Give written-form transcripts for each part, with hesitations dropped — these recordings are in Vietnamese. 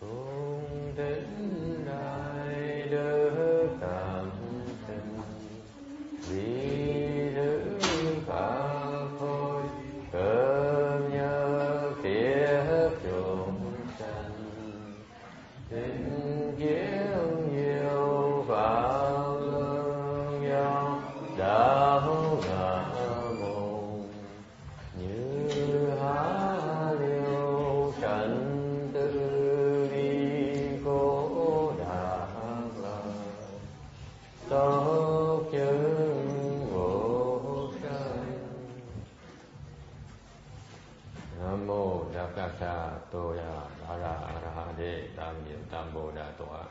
cung thính đại đức cảm sinh vì thứ pháp thôi cơm nhớ phía chúng sanh tình kiến nhiều pháp lương nhau đạo ngã môn như há liêu trần tư đi cố đà la tốc chứng vô sanh. Nam mô Dakasa Toya Ara Arahade Tam Niệm Tam Bồ Đà Tọa.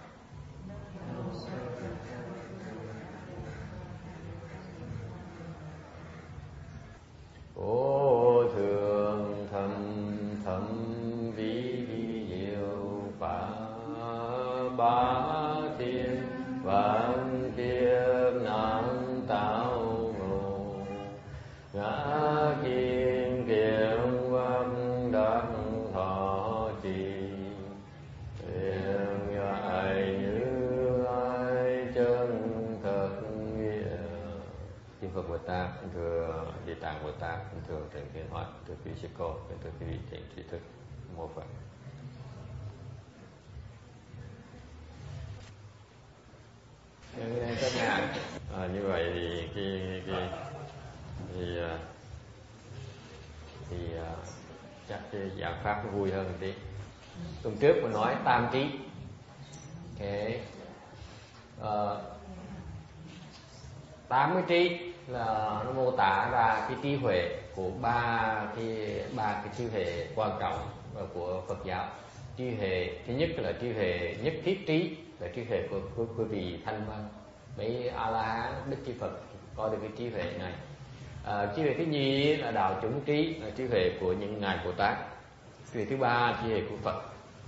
Ô thường thầm thầm vi diệu phá bá thiên vạn kiếp nạn tạo ngộ ngã kim kiệm văn đắc thọ trì hiện ngại như ai chân thật nghĩa. Kim Phật Bồ Tát, thưa Địa Tạng Bồ Tát, thưa Thượng Thiên Hóa, thưa quý sư cô, thưa quý vị thiện tri thức, mô Phật. Các ngài, như vậy thì chắc cái giảng pháp nó vui hơn một tí. Tuần trước mình nói tam trí, cái 80 trí là nó mô tả ra cái trí huệ của ba cái trí huệ quan trọng của Phật giáo. Trí huệ thứ nhất là trí huệ nhất thiết trí, là trí huệ của vị thanh văn, mấy A La Hán, Đức Chi Phật có được cái trí huệ này. Trí huệ thứ nhì là đạo chủng trí, là trí huệ của những ngài Bồ Tát. Trí huệ thứ ba trí huệ của Phật.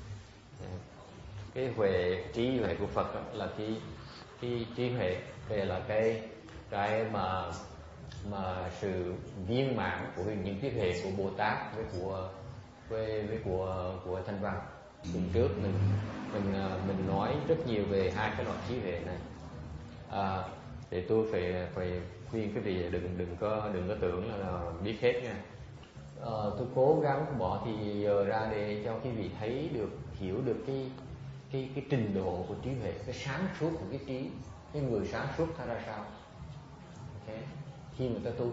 Cái huệ trí huệ của Phật là cái trí huệ về là cái mà sự viên mãn của những trí huệ của Bồ Tát với của Thanh Văn. Tuần trước mình nói rất nhiều về hai cái loại trí huệ này. Thì tôi phải khuyên cái vị đừng có tưởng là biết hết nha. Tôi cố gắng bỏ thì giờ ra để cho quý vị thấy được, hiểu được cái trình độ của trí huệ, cái sáng suốt của cái trí, cái người sáng suốt ta ra sao. Okay. Khi người ta tu,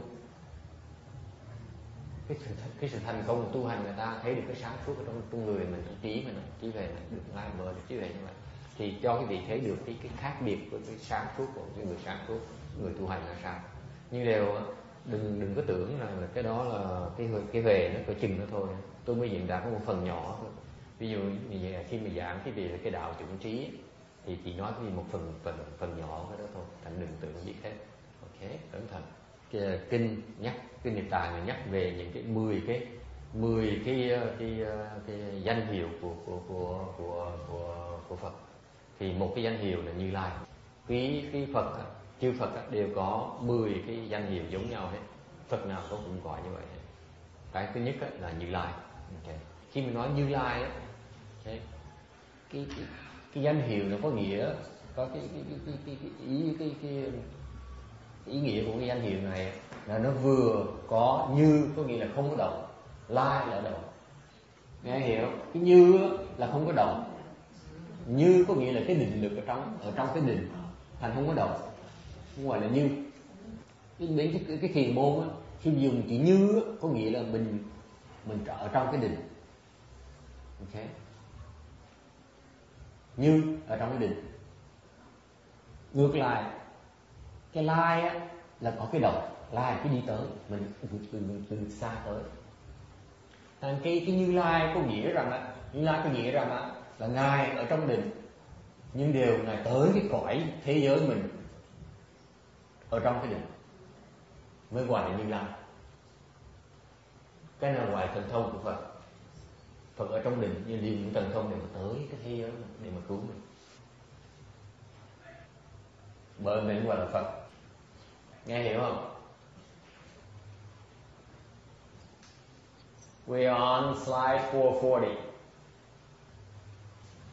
cái sự thành công của tu hành, người ta thấy được cái sáng suốt ở trong người mình, trong trí mình, trí huệ mình được lai mở được trí huệ như vậy, thì cho quý vị thấy được cái khác biệt của cái sáng suốt của cái người sáng suốt, người tu hành là sao. Nhưng đều đừng có tưởng là cái đó là cái về nó cỡ chừng đó thôi. Tôi mới diễn đạt có một phần nhỏ thôi. Ví dụ như khi mà giảng cái về cái đạo chủng trí thì chỉ nói cái một phần nhỏ cái đó thôi, thành đừng tưởng biết hết. Ok, cẩn thận. Kinh Niệm Tạng này nhắc về những cái 10 cái danh hiệu của Phật. Thì một cái danh hiệu là Như Lai. Cái Phật, chư Phật đều có 10 cái danh hiệu giống nhau hết. Phật nào cũng có như vậy. Cái thứ nhất là Như Lai. Okay. Khi mình nói Như Lai á, cái danh hiệu nó có nghĩa, có cái ý nghĩa của cái danh hiệu này là nó vừa có như, có nghĩa là không có động, lai là động. Nghe hiểu? Cái như là không có động, như có nghĩa là cái định lực ở trong cái định, thành không có động, không gọi là như. Đến cái thiền môn á, khi dùng chữ như có nghĩa là mình ở trong cái định. Ok, như ở trong cái định. Ngược lại, cái lai á là có cái động, lai là cái đi tới, mình từ xa tới. Cái Như Lai có nghĩa rằng Như Lai có nghĩa rằng là ngài ở trong định, nhưng đều ngài tới cái cõi thế giới mình ở trong cái định mới gọi là Như Lai. Cái nào ngoài thần thông của Phật. Phật ở trong định nhưng dùng những thần thông để mà tới cái thế giới để mà cứu mình. Bởi mình gọi là Phật. Nghe hiểu không? We are on slide 440.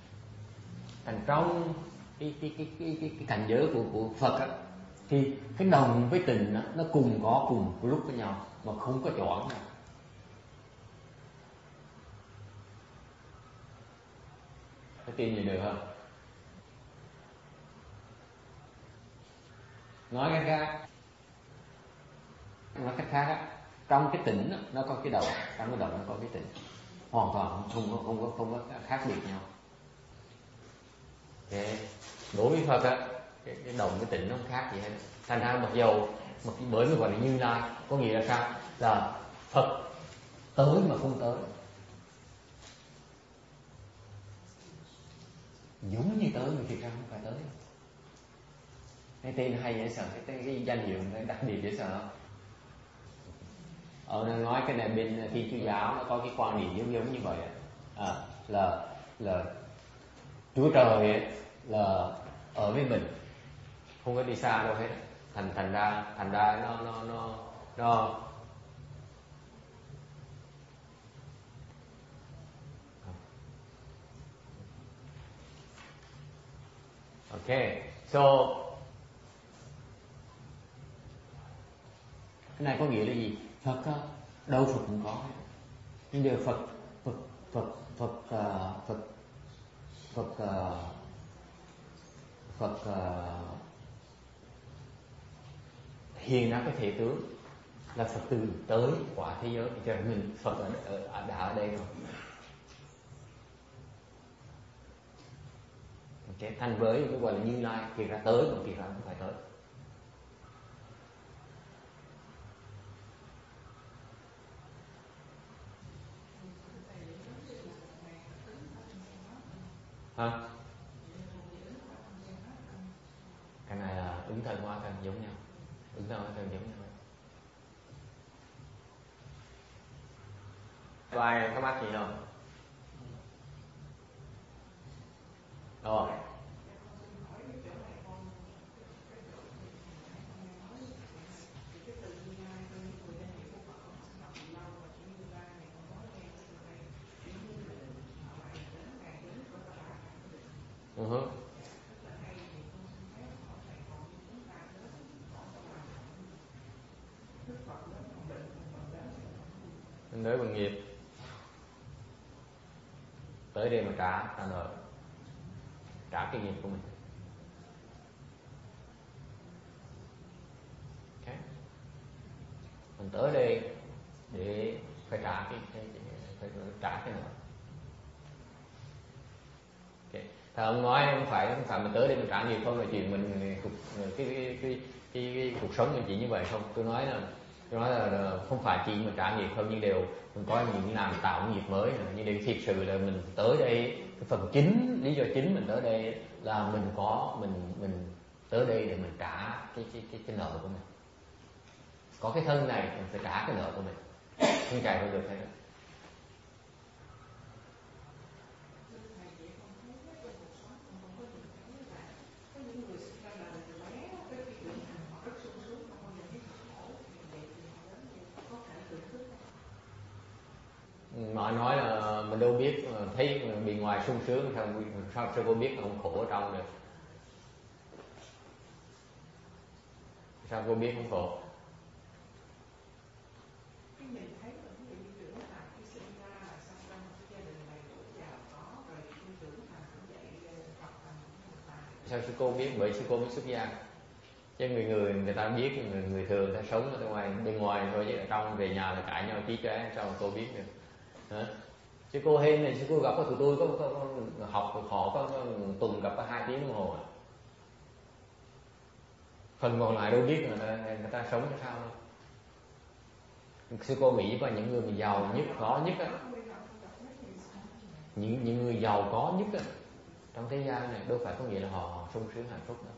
Thành trong cái cảnh giới của Phật á, thì cái đồng với tình đó, nó cùng lúc với nhau mà không có chọn nào. Có tin gì được không? Nói cách khác á, trong cái tỉnh đó, nó có cái đồng, trong cái đồng nó có cái tỉnh, hoàn toàn không có khác biệt nhau. Okay. Đối với Phật á, cái đồng cái tỉnh nó không khác gì hết. Thành ra mặc dầu bởi mới gọi là Như Lai, có nghĩa là sao? Là Phật tới mà không tới, giống như tới mà thiệt ra không phải tới. Cái tên hay dễ sợ, cái danh hiệu cái đặc biệt dễ sợ không? Nó nói cái này bên Thiên Chúa giáo nó có cái quan điểm giống như vậy, là Chúa Trời ấy, là ở với mình, không có đi xa đâu hết. Thành ra nó okay. So cái này có nghĩa là gì? Phật đâu Phật cũng có, nhưng giờ Phật hiện ra cái thể tướng là Phật từ tới quả thế giới, cho nên mình Phật đã ở đây rồi. Okay. Thành với cái gọi là Như Lai, kỳ ra tới mà kỳ ra không phải tới. Hả? Cái này là ứng thân hóa thân giống nhau, ứng thân hóa thân giống nhau. Có ai có mắc gì không? Rồi. Mình đối bằng nghiệp tới đây mà trả nợ, trả cái nghiệp của mình. Okay. Mình tới đây để phải trả phải trả cái nợ. Okay. Thầy ông nói không phải mình tới đây mình trả nghiệp không, là chuyện mình cái cuộc sống mình chỉ như vậy không. Tôi nói là không phải chỉ mình trả nghiệp không, nhưng đều mình có những làm tạo nghiệp mới. Nhưng để thiệt sự là mình tới đây, cái phần chính, lý do chính mình tới đây là mình tới đây để mình trả cái nợ của mình. Có cái thân này mình phải trả cái nợ của mình, không chạy không được hết. Mà nói là mình đâu biết, thấy bề ngoài sung sướng sao có biết là không khổ ở trong được. Sao cô biết không khổ? Sao sư cô biết? Bởi sư cô mới xuất gia. Chứ người ta biết, người thường ta sống ở bên ngoài thôi, chứ ở trong về nhà là cãi nhau chí chóe, sao mà cô biết được? Hả? Sư cô Hên này, sư cô gặp tụi tôi có học họ có tuần gặp có 2 tiếng đồng hồ. Phần còn lại đâu biết người ta sống sao đâu. Sư cô nghĩ có những người mà giàu nhất, có nhất á, những người giàu có nhất á trong thế gian này đâu phải có nghĩa là họ sung sướng hạnh phúc đâu.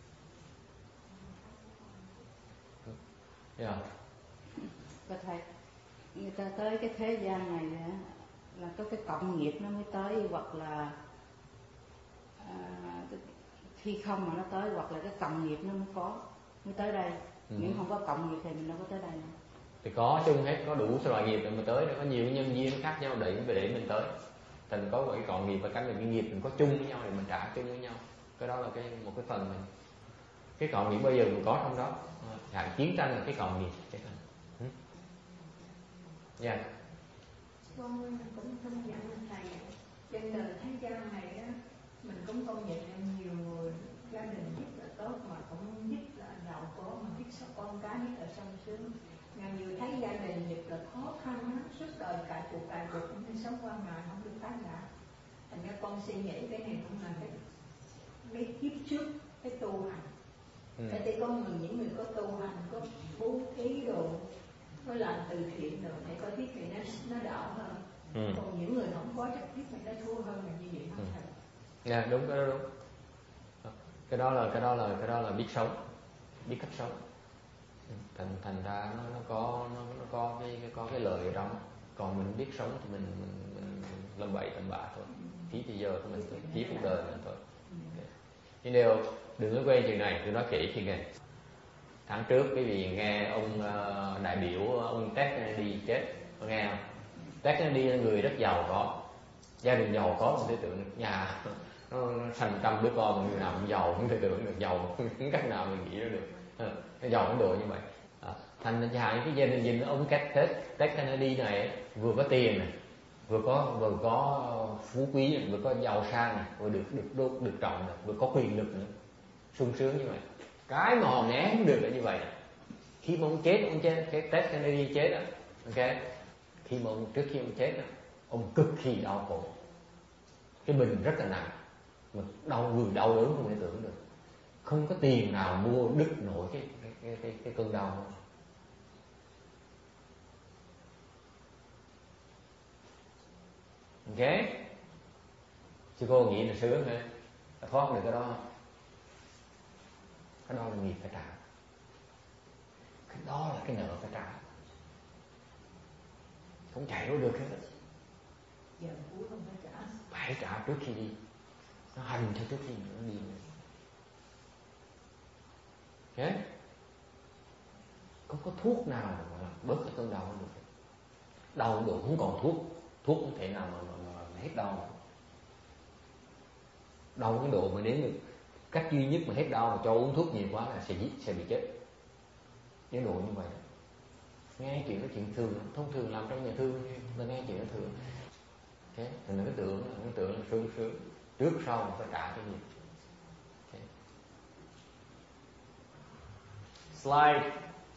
Yeah. Và thầy, người ta tới cái thế gian này là có cái cộng nghiệp nó mới tới, hoặc là khi không mà nó tới, hoặc là cái cộng nghiệp nó mới tới đây. Nếu không có cộng nghiệp thì mình đâu có tới đây nữa. Thì có chung hết, có đủ loại nghiệp để mà tới, có nhiều nhân duyên khác nhau để mình tới. Thành có cái cọn nghiệp và cánh nghiệp, nghiệp mình có chung với nhau thì mình trả chung với nhau. Cái đó là một cái phần mình. Cái cọn nghiệp bây giờ mình có trong đó. Chiến tranh là cái cọn nghiệp. Dạ. Con cũng công nhận thầy trên đời thế gian này á, mình cũng công nhận nhiều người gia đình rất là tốt mà cũng rất là giàu có mà biết sao con cái rất là sung sướng. Nhiều thấy gia đình rất là khó khăn á, suốt đời cài cuộc cũng như sống qua ngày không được tái ngã. Thành ra con suy nghĩ cái này cũng là cái kiếp trước cái tu hành. Thế thì có những người có tu hành, có bố thí đồ, có làm từ thiện rồi, để có biết thì nó đỡ hơn. Còn những người không có chắc biết mình nó thua hơn là như vậy không thầy? Dạ đúng, cái đó đúng. Cái đó là biết sống, biết cách sống. Thành ra nó có cái lợi ở đó. Còn mình biết sống thì mình làm bậy làm bạ thôi, phí thời giờ của mình thôi, phí cuộc đời mình thôi. Nhưng đều đừng có quên chuyện này, tôi nói kỹ chuyện này. Tháng trước quý vị nghe ông đại biểu ông Ted Kennedy chết, có nghe không? Ted Kennedy là người rất giàu có, gia đình giàu có, không thể tưởng được. Nhà nó thành trăm đứa con, người nào cũng giàu, không thể tưởng được. Giàu không cách nào mình nghĩ ra được. Nó giàu đến độ như vậy. Thành ra cái gia đình gì ông Ted Kennedy này vừa có tiền này, vừa có phú quý này, vừa có giàu sang này, vừa được trọng này, vừa có quyền lực nữa, sung sướng như vậy. Cái mà họ né không được là như vậy. Khi mà ông chết, cái Ted Kennedy chết đó, ok, trước khi ông chết đó, ông cực kỳ đau khổ, cái bệnh rất là nặng, mà vừa đau đớn không thể tưởng được, không có tiền nào mua đứt nổi cái cơn đau. Ok, chứ cô nghĩ là sướng hả? Thoát được cái đó. Cái đó là nghiệp phải trả. Cái đó là cái nợ phải trả. Không chạy đâu được hết. Giờ cuối không phải trả. Phải trả trước khi đi. Nó hành cho trước khi nó đi. Ok, không có thuốc nào mà bớt cái cơn đau được. Đau được không còn thuốc không thể nào mà hết đau. Đau cái độ mà nếu được cách duy nhất mà hết đau mà cho uống thuốc nhiều quá là sẽ bị chết. Cái độ như vậy. Nghe chuyện đó chuyện thường, thông thường làm trong nhà thương là nghe chuyện đó thường. Okay. Mình cứ tưởng là sướng trước sau mình phải trả cái gì. Okay. Slide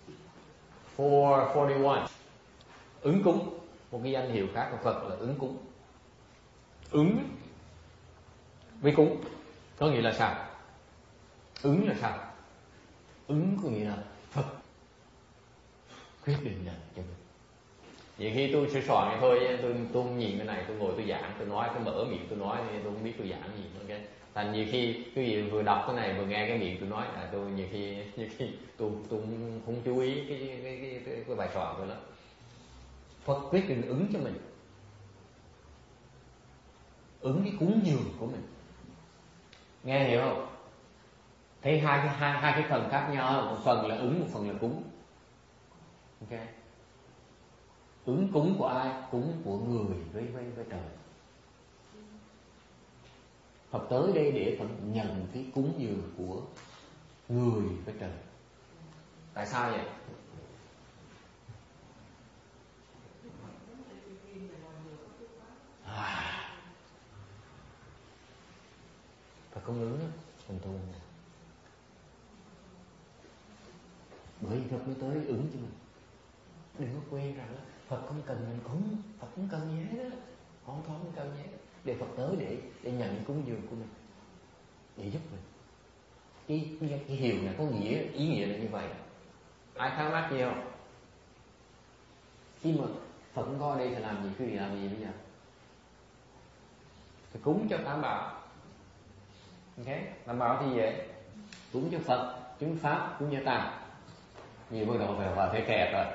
441. Ứng cúng, một cái danh hiệu khác của Phật là ứng cúng. Ứng với cúng có nghĩa là sao? Ứng là sao? Ứng có nghĩa là Phật quyết định nhận cho mình. Nhiều khi tôi sẽ soạn này thôi, tôi nhìn cái này, tôi ngồi tôi giảng, tôi nói, tôi mở miệng tôi nói, tôi không biết tôi giảng gì. Okay? Thành nhiều khi quý vị vừa đọc cái này vừa nghe cái miệng tôi nói, tôi nhiều khi tôi không chú ý cái bài soạn của nó. Phật quyết định ứng cho mình, ứng cái cúng dường của mình. Nghe hiểu không? Thấy hai cái phần khác nhau, một phần là ứng, một phần là cúng. Ok. Ứng cúng của ai? Cúng của người với trời. Phật tới đây để Phật nhận cái cúng dường của người với trời. Tại sao vậy? Phật không ứng đó, mình tu. Bởi vì Phật mới tới ứng cho mình. Đừng có quên rằng Phật không cần mình cúng, Phật không cần gì hết đó. Không cần gì hết. Để Phật tới để nhận cúng dường của mình, để giúp mình. Cái hiệu này có ý nghĩa là như vậy. Ai thắc mắc gì không? Khi mà Phật không có ở đây thì làm gì? Quý vị làm gì bây giờ? Thì cúng cho Tam Bảo. Ok, Tam Bảo thì dễ. Cúng cho Phật, chứng Pháp, cúng cho Tam. Nhiều bắt đầu phải vào cái kẹp rồi.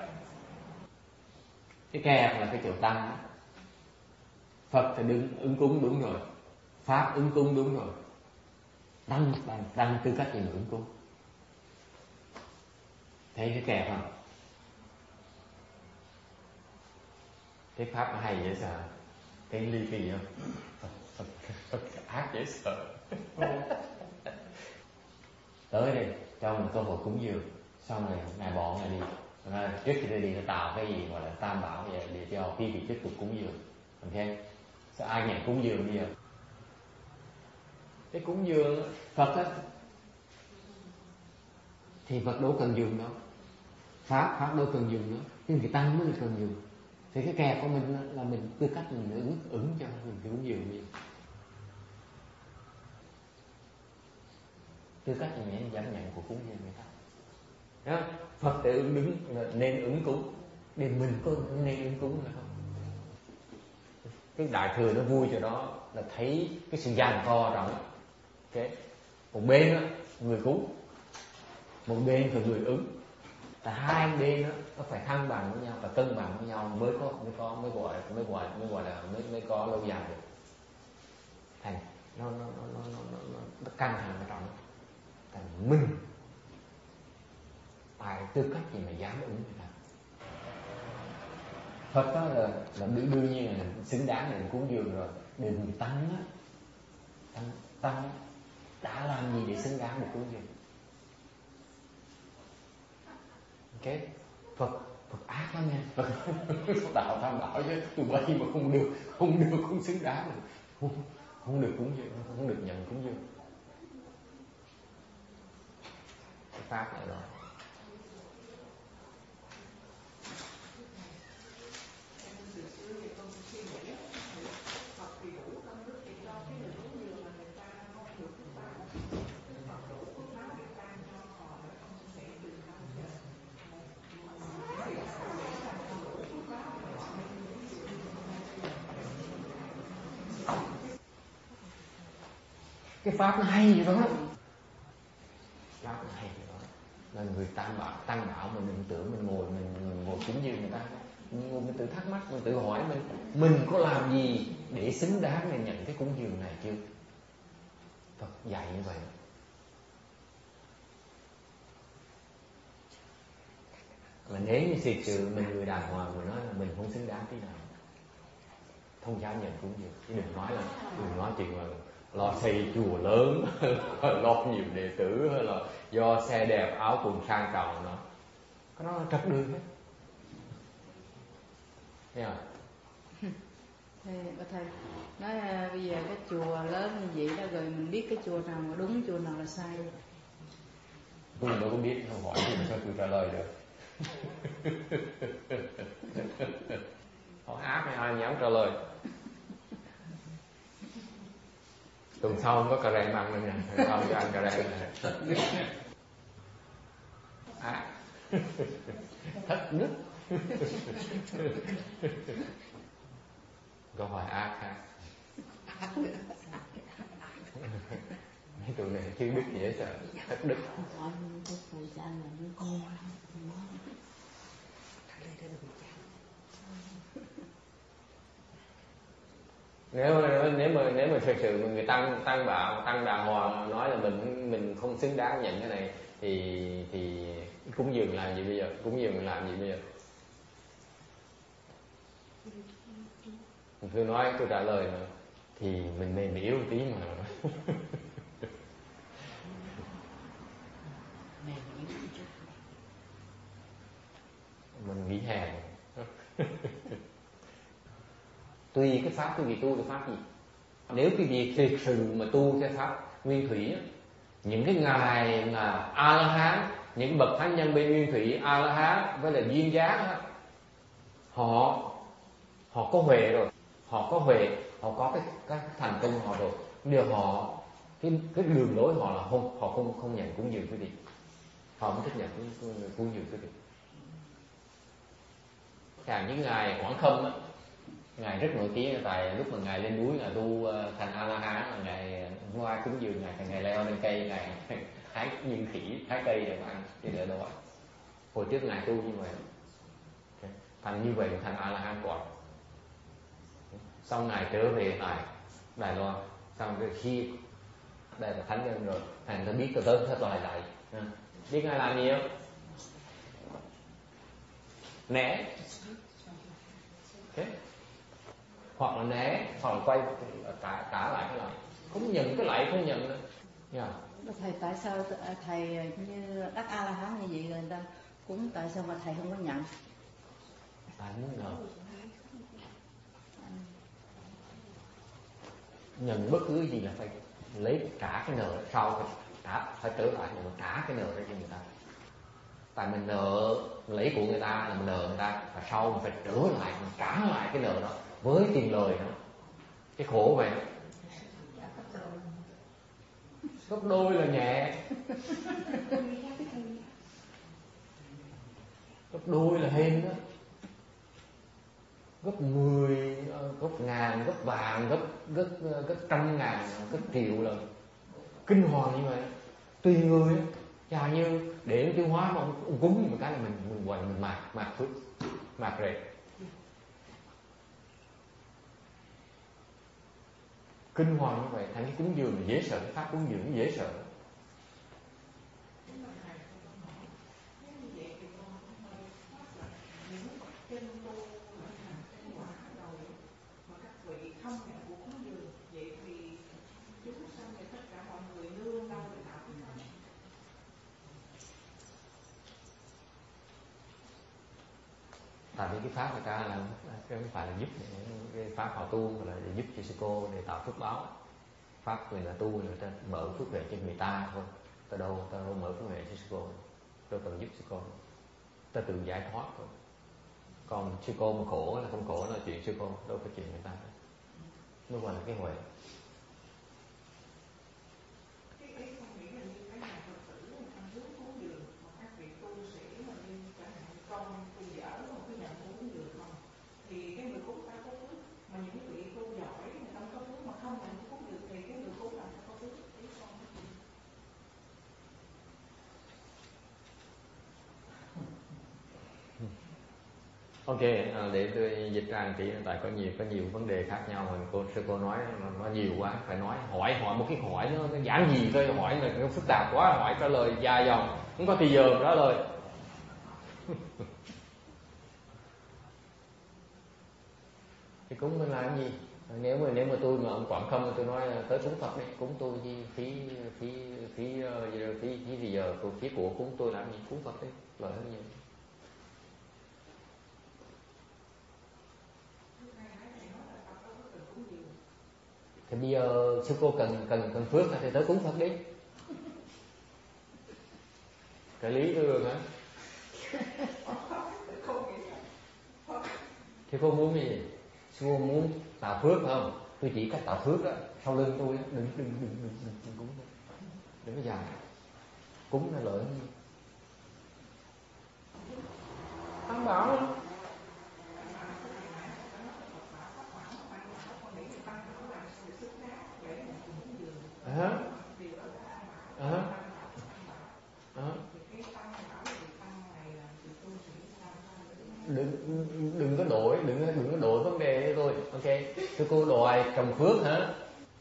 Cái kẹp là cái chỗ tăng. Phật thì ứng cúng đúng rồi, Pháp ứng cúng đúng rồi, tăng tư cách gì mà ứng cúng. Thấy cái kẹp không? Cái Pháp nó hay dễ sợ. cái ly kỳ không? Phật ác dễ sợ. Tới đây cho mình cơ hội cúng dường, xong rồi ngài bỏ ngài đi. Trước khi đi nó tạo cái gì gọi là tam bảo vậy để cho quý vị tiếp tục cúng dường. Ok? Sao ai nhận cúng dường bây giờ? Cái cúng dường Phật á thì Phật đâu cần dùng đâu, Pháp đâu cần dùng nữa, nhưng người Tăng mới cần dùng. Thì cái kèo của mình là mình tư cách mình ứng cho mình phải cúng dường bây giờ. Tư cách là những giảm nhận của cúng dường người ta. Đó, Phật tử ứng nên ứng cúng, để mình có nên ứng cúng nữa không? Cái đại thừa nó vui cho đó là thấy cái sự giằng co trong okay. Một bên đó, người cúng, một bên là người ứng, là hai bên đó nó phải thăng bằng với nhau và cân bằng với nhau mới có lâu dài được. Thành nó căng thẳng ở trong đó. Thành mình tại tư cách gì mà dám ứng người ta? Phật đó là đương nhiên là xứng đáng để cúng dường rồi. Đừng tăng á, tăng đã làm gì để xứng đáng để cúng dường? Ok, Phật ác lắm nha. Phật đạo tham bảo chứ tụi bay mà không được không xứng đáng rồi. Không được cúng dường, không được nhận cúng dường. Cái pháp này rồi. Cái pháp nó hay vậy đó. Pháp nó hay vậy đó. Nên người tăng bảo mình đừng tưởng mình ngồi cúng dường người ta. Mình tự thắc mắc, mình tự hỏi mình có làm gì để xứng đáng để nhận cái cúng dường này chưa? Phật dạy như vậy. Mà nếu như thiệt sự mình người đàng hoàng, mình nói là mình không xứng đáng tí nào, không dám nhận cúng dường. Chứ đừng nói chuyện là lo xây chùa lớn, lo nhiều đệ tử, hay là do xe đẹp áo quần sang trọng nó. Cái đó là trật đường hết. Thấy không? Thầy nói bây giờ cái chùa lớn như vậy đó, rồi mình biết cái chùa nào mà đúng, chùa nào là sai? Tôi đâu có biết, không hỏi thì sao tôi trả lời được. Hỏi ác hay ai dám trả lời. Tuần sau không có cà rèn mặn nữa nha, tuần sau cho ăn cà rèn này. Thất đức. Câu hỏi ác ha. Mấy tụi này chứ đức dễ sợ. Thất đức. Nếu mà thực sự người tăng đàng hoàng nói là mình không xứng đáng nhận cái này thì cúng dường làm gì bây giờ? Tôi nói tôi trả lời mà thì mình mềm yếu một tí mà. Mình nghĩ hèn. Tùy cái pháp quý vị tu là pháp gì. Nếu quý vị thực sự mà tu cái pháp nguyên thủy, những cái ngài mà A La Hán, những bậc thánh nhân bên nguyên thủy A La Hán với là duyên giác, họ có huệ rồi, họ có cái thành công họ rồi. Điều họ cái đường lối họ là họ không nhận cúng dường quý vị, họ không thích nhận cúng dường quý vị. Càng những ngài Quảng Khâm á, ngài rất nổi tiếng tại lúc mà ngài lên núi ngài tu thành A La Hán, là ngài ngoài cúng dường ngài leo lên cây, ngài hái như khỉ hái cây để mà ăn để đỡ đói. Hồi trước ngài tu như vậy, thành như vậy thành A La Hán quả. Xong ngài trở về tại Đài Loan, xong rồi khi đây là thánh nhân rồi, thành ta biết tới thất loài lại. Biết ngài làm gì không? Né. Okay. hoặc là né, hoặc là quay trả lại cái lại, không nhận cái lại không nhận nữa. Yeah. Thầy tại sao thầy như đắc A La Hán như vậy rồi người ta cũng tại sao mà thầy không có nhận? Tại muốn nợ. Nhận bất cứ gì là phải lấy trả cái nợ sau, phải trở lại mà trả cái nợ ra cho người ta. Tại mình nợ lấy của người ta là mình nợ người ta, và sau mình phải trở lại, mình trả lại cái nợ đó với tiền lời đó. Cái khổ vậy gấp đôi là nhẹ, gấp đôi là hên đó, gấp 10, gấp ngàn, gấp vàng, gấp trăm ngàn, gấp triệu lần, kinh hoàng như vậy. Tùy người, chả như để tiêu hóa mà ông cúng một cái là mình quậy, mình mạc phước, mạc rệt. Kinh hoàng như vậy, thành cái cúng dường là dễ sợ, cái pháp cúng dường dễ sợ. Tại vì cái pháp người ta là không phải là giúp cái pháp họ tu, mà là giúp cho sư cô để tạo phước báo. Pháp người là tu, người ta mở phước huệ cho người ta thôi. Ta đâu mở phước huệ cho sư cô, đâu cần giúp sư cô, ta tự giải thoát thôi. Còn sư cô mà khổ là không khổ là chuyện sư cô, đâu có chuyện người ta. Nó gọi là cái huệ. Ok, để tôi dịch ra tí, tại có nhiều vấn đề khác nhau mà sư cô nói nó nhiều quá, phải nói hỏi một cái hỏi nó giản dị thôi, hỏi là nó phức tạp quá, hỏi trả lời dài dòng, không có thì giờ trả lời. Thì cúng mình làm gì? Nếu mà tôi mà ông Quảng không, tôi nói tới cúng Phật đi, cúng tôi gì phí gì giờ, phí của cúng tôi làm gì, cúng Phật đi, lợi hơn nhiều. Thì bây giờ sư cô cần phước thì tới cúng Phật đi. Cái lý tôi được hả? Thì cô muốn gì? Sư cô muốn tạo phước không? Tôi chỉ cách tạo phước đó, sau lưng tôi đừng cúng, đừng có dài. Cúng là lợi hơn gì? Tăng bảo đó. Đừng có đổi vấn đề thôi. Ok, sư cô đòi trồng phước hả?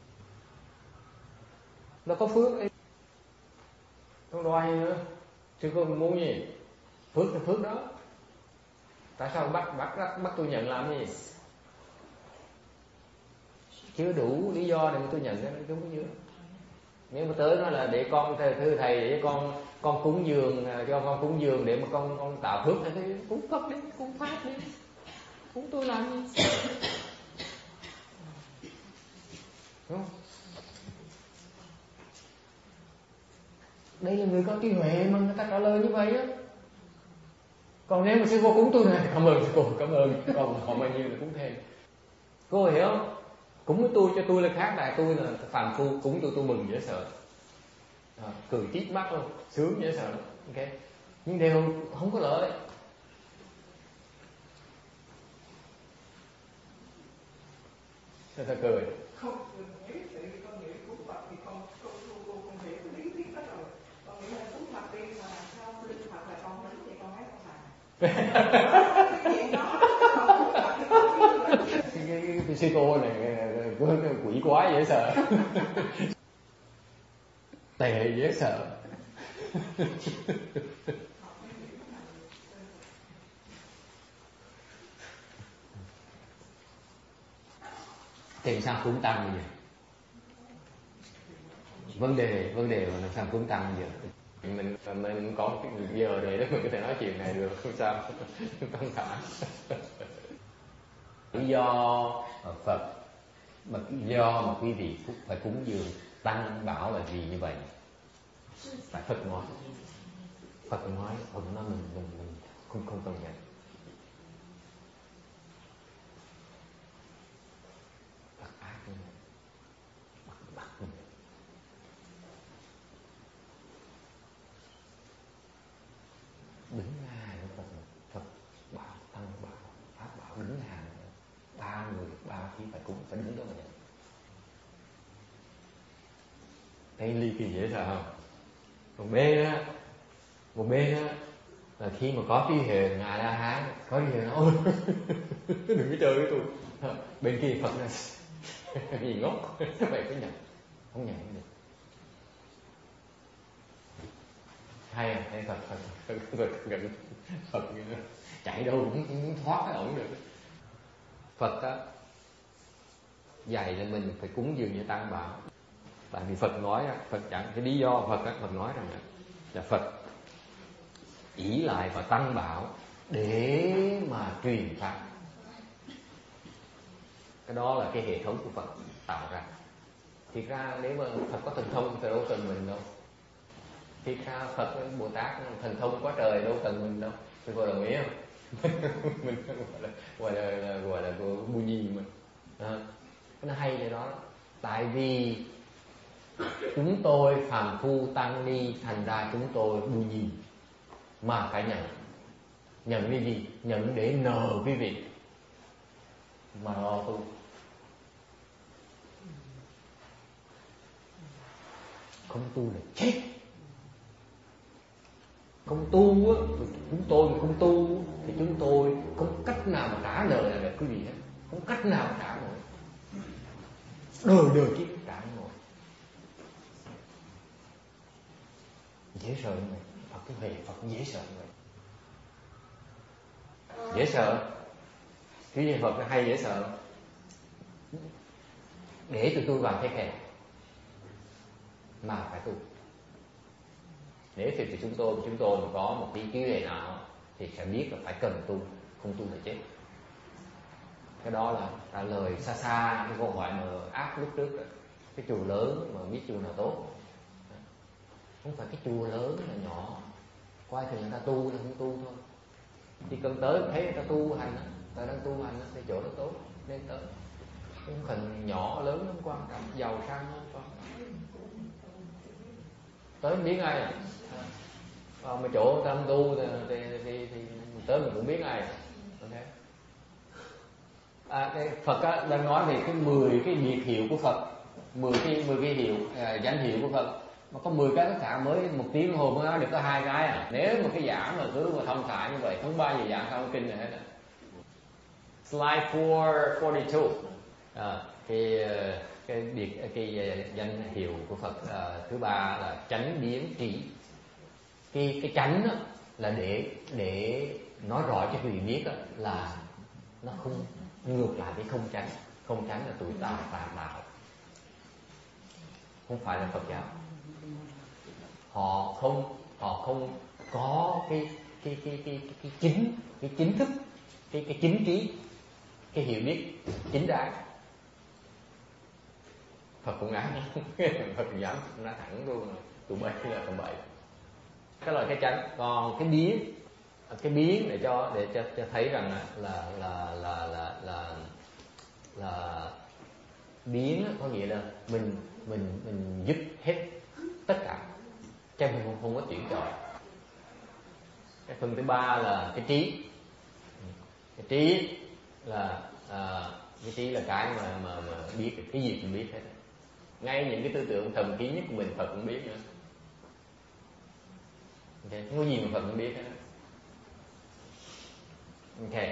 Nó có phước ấy, không đòi nữa. Sư cô muốn gì? Phước thì phước đó. Tại sao bắt tôi nhận làm gì? Chưa đủ lý do để mà tôi nhận cái cúng dường. Nếu mà tới nói là để con thưa thầy, để con cúng dường, cho con cúng dường để mà con tạo phước, thì cúng Phật đi, cúng Pháp đi, cúng tôi làm gì? Đúng không? Đây là người có trí huệ mà người ta trả lời như vậy á. Còn nếu mà sư cô cúng tôi này, cảm ơn sư cô, cảm ơn, còn họ bao nhiêu là cúng thêm. Cô hiểu không? Cúng với tôi cho tôi là khác, tại tôi là phàm phu, cúng tôi mừng dễ sợ, cười tít mắt luôn, sướng dễ sợ. Ok, nhưng đều không có lợi. Người ta cười. Không, nghĩ tự con nghĩ cúng Phật thì con hiểu lý thuyết đó rồi. Con nghĩ là cúng Phật đi mà làm sao linh Phật là con đánh thì con ấy con làm. Cái chuyện đó, cái sư cô này quỷ quái dễ sợ. Tệ dễ sợ. Thì sao cúng tăng bây giờ? Vấn đề là làm sao cúng tăng bây giờ? Mình có cái giờ để mình có thể nói chuyện này được, không sao, không phải. Lý do Phật mà do mà quý vị phải cúng dường tăng bảo là vì như vậy? Tại Phật nói mình không công nhận. Phật ác như vậy, bắt như vậy. Đứng hai Phật bảo, tăng bảo, pháp bảo đứng hàng, ba người ba khi phải cúng, phải đứng đó mà nhận. Đây ly kỳ dễ sợ không? Một bên á là khi mà có trí huệ ngài La Hán, có trí huệ nói đừng có chơi với tôi. Bên kia Phật này gì ngốc, vậy phải nhận, không nhận được. Hay à, hay Phật chạy đâu cũng thoát cái ổng được. Phật á dạy là mình phải cúng dường như tăng bảo. Tại vì Phật nói, Phật chẳng cái lý do Phật nói rằng là Phật ỷ lại vào tăng bảo để mà truyền pháp. Cái đó là cái hệ thống của Phật tạo ra. Thì ra nếu mà Phật có thần thông thì đâu cần mình đâu. Thì ra Phật Bồ Tát thần thông quá trời đâu cần mình đâu. Tôi gọi đồng ý không? Mình gọi là bu nhi mà. Nó hay vậy đó. Tại vì chúng tôi phàm phu tăng ni, thành ra chúng tôi bu nhi mà phải nhận cái gì? Nhận để nờ quý vị mà lo tu. Không tu là chết. Không tu á, chúng tôi mà không tu thì chúng tôi không cách nào mà trả nợ lại được quý vị hết, không cách nào mà trả nổi, đời kiếp trả nổi. Dễ sợ như vậy, Phật cái về Phật dễ sợ như vậy, dễ sợ. Cái gì Phật hay dễ sợ? Để tụi tôi vào thế kẻ mà phải tu. Nếu thì chúng tôi mà có một cái trí huệ nào thì sẽ biết là phải cần tu, không tu là chết. Cái đó là trả lời xa cái câu hỏi mà áp lúc trước rồi. Cái chùa lớn mà biết chùa nào tốt, không phải cái chùa lớn là nhỏ, coi thì người ta tu là không tu thôi. Chỉ cần tới thấy người ta tu hành, người ta đang tu hành thì chỗ đó tốt nên tới. Không cần nhỏ lớn không quan trọng, giàu sang không quan trọng, tới biết ngay. Mà chỗ tâm tu thì tới mình cũng biết ngay. Okay. Cái Phật á, đang nói về cái 10 cái biệt hiệu của Phật, 10 cái hiệu danh hiệu của Phật, mà có 10 cái tất cả mới một tiếng hồ mới nói được có 2 cái à. Nếu mà cái giảng mà cứ mà thông thạo như vậy không bao giờ giảng không kinh này hết. Slide 442. Cái danh hiệu của Phật thứ ba là chánh biến trí. Cái chánh đó là để nói rõ cho quý vị biết đó, là nó không ngược lại với không chánh. Không chánh là tụi ta tà đạo, không phải là Phật giáo. Họ không có cái chính thức, cái chính trí, cái hiểu biết chính đáng. Phật cũng ác, Phật cũng dám nói thẳng luôn, tụi bay là tụi bậy. Cái là cái chánh. Còn cái biến để cho thấy rằng là biến có nghĩa là mình giúp hết tất cả, chứ mình không có tuyển chọn. Cái phần thứ ba là cái trí. Cái trí là cái mà biết cái gì cũng biết hết. Ngay những cái tư tưởng thầm kín nhất của mình Phật cũng biết nữa. Okay. Không có gì mà Phật không biết hết. Ok.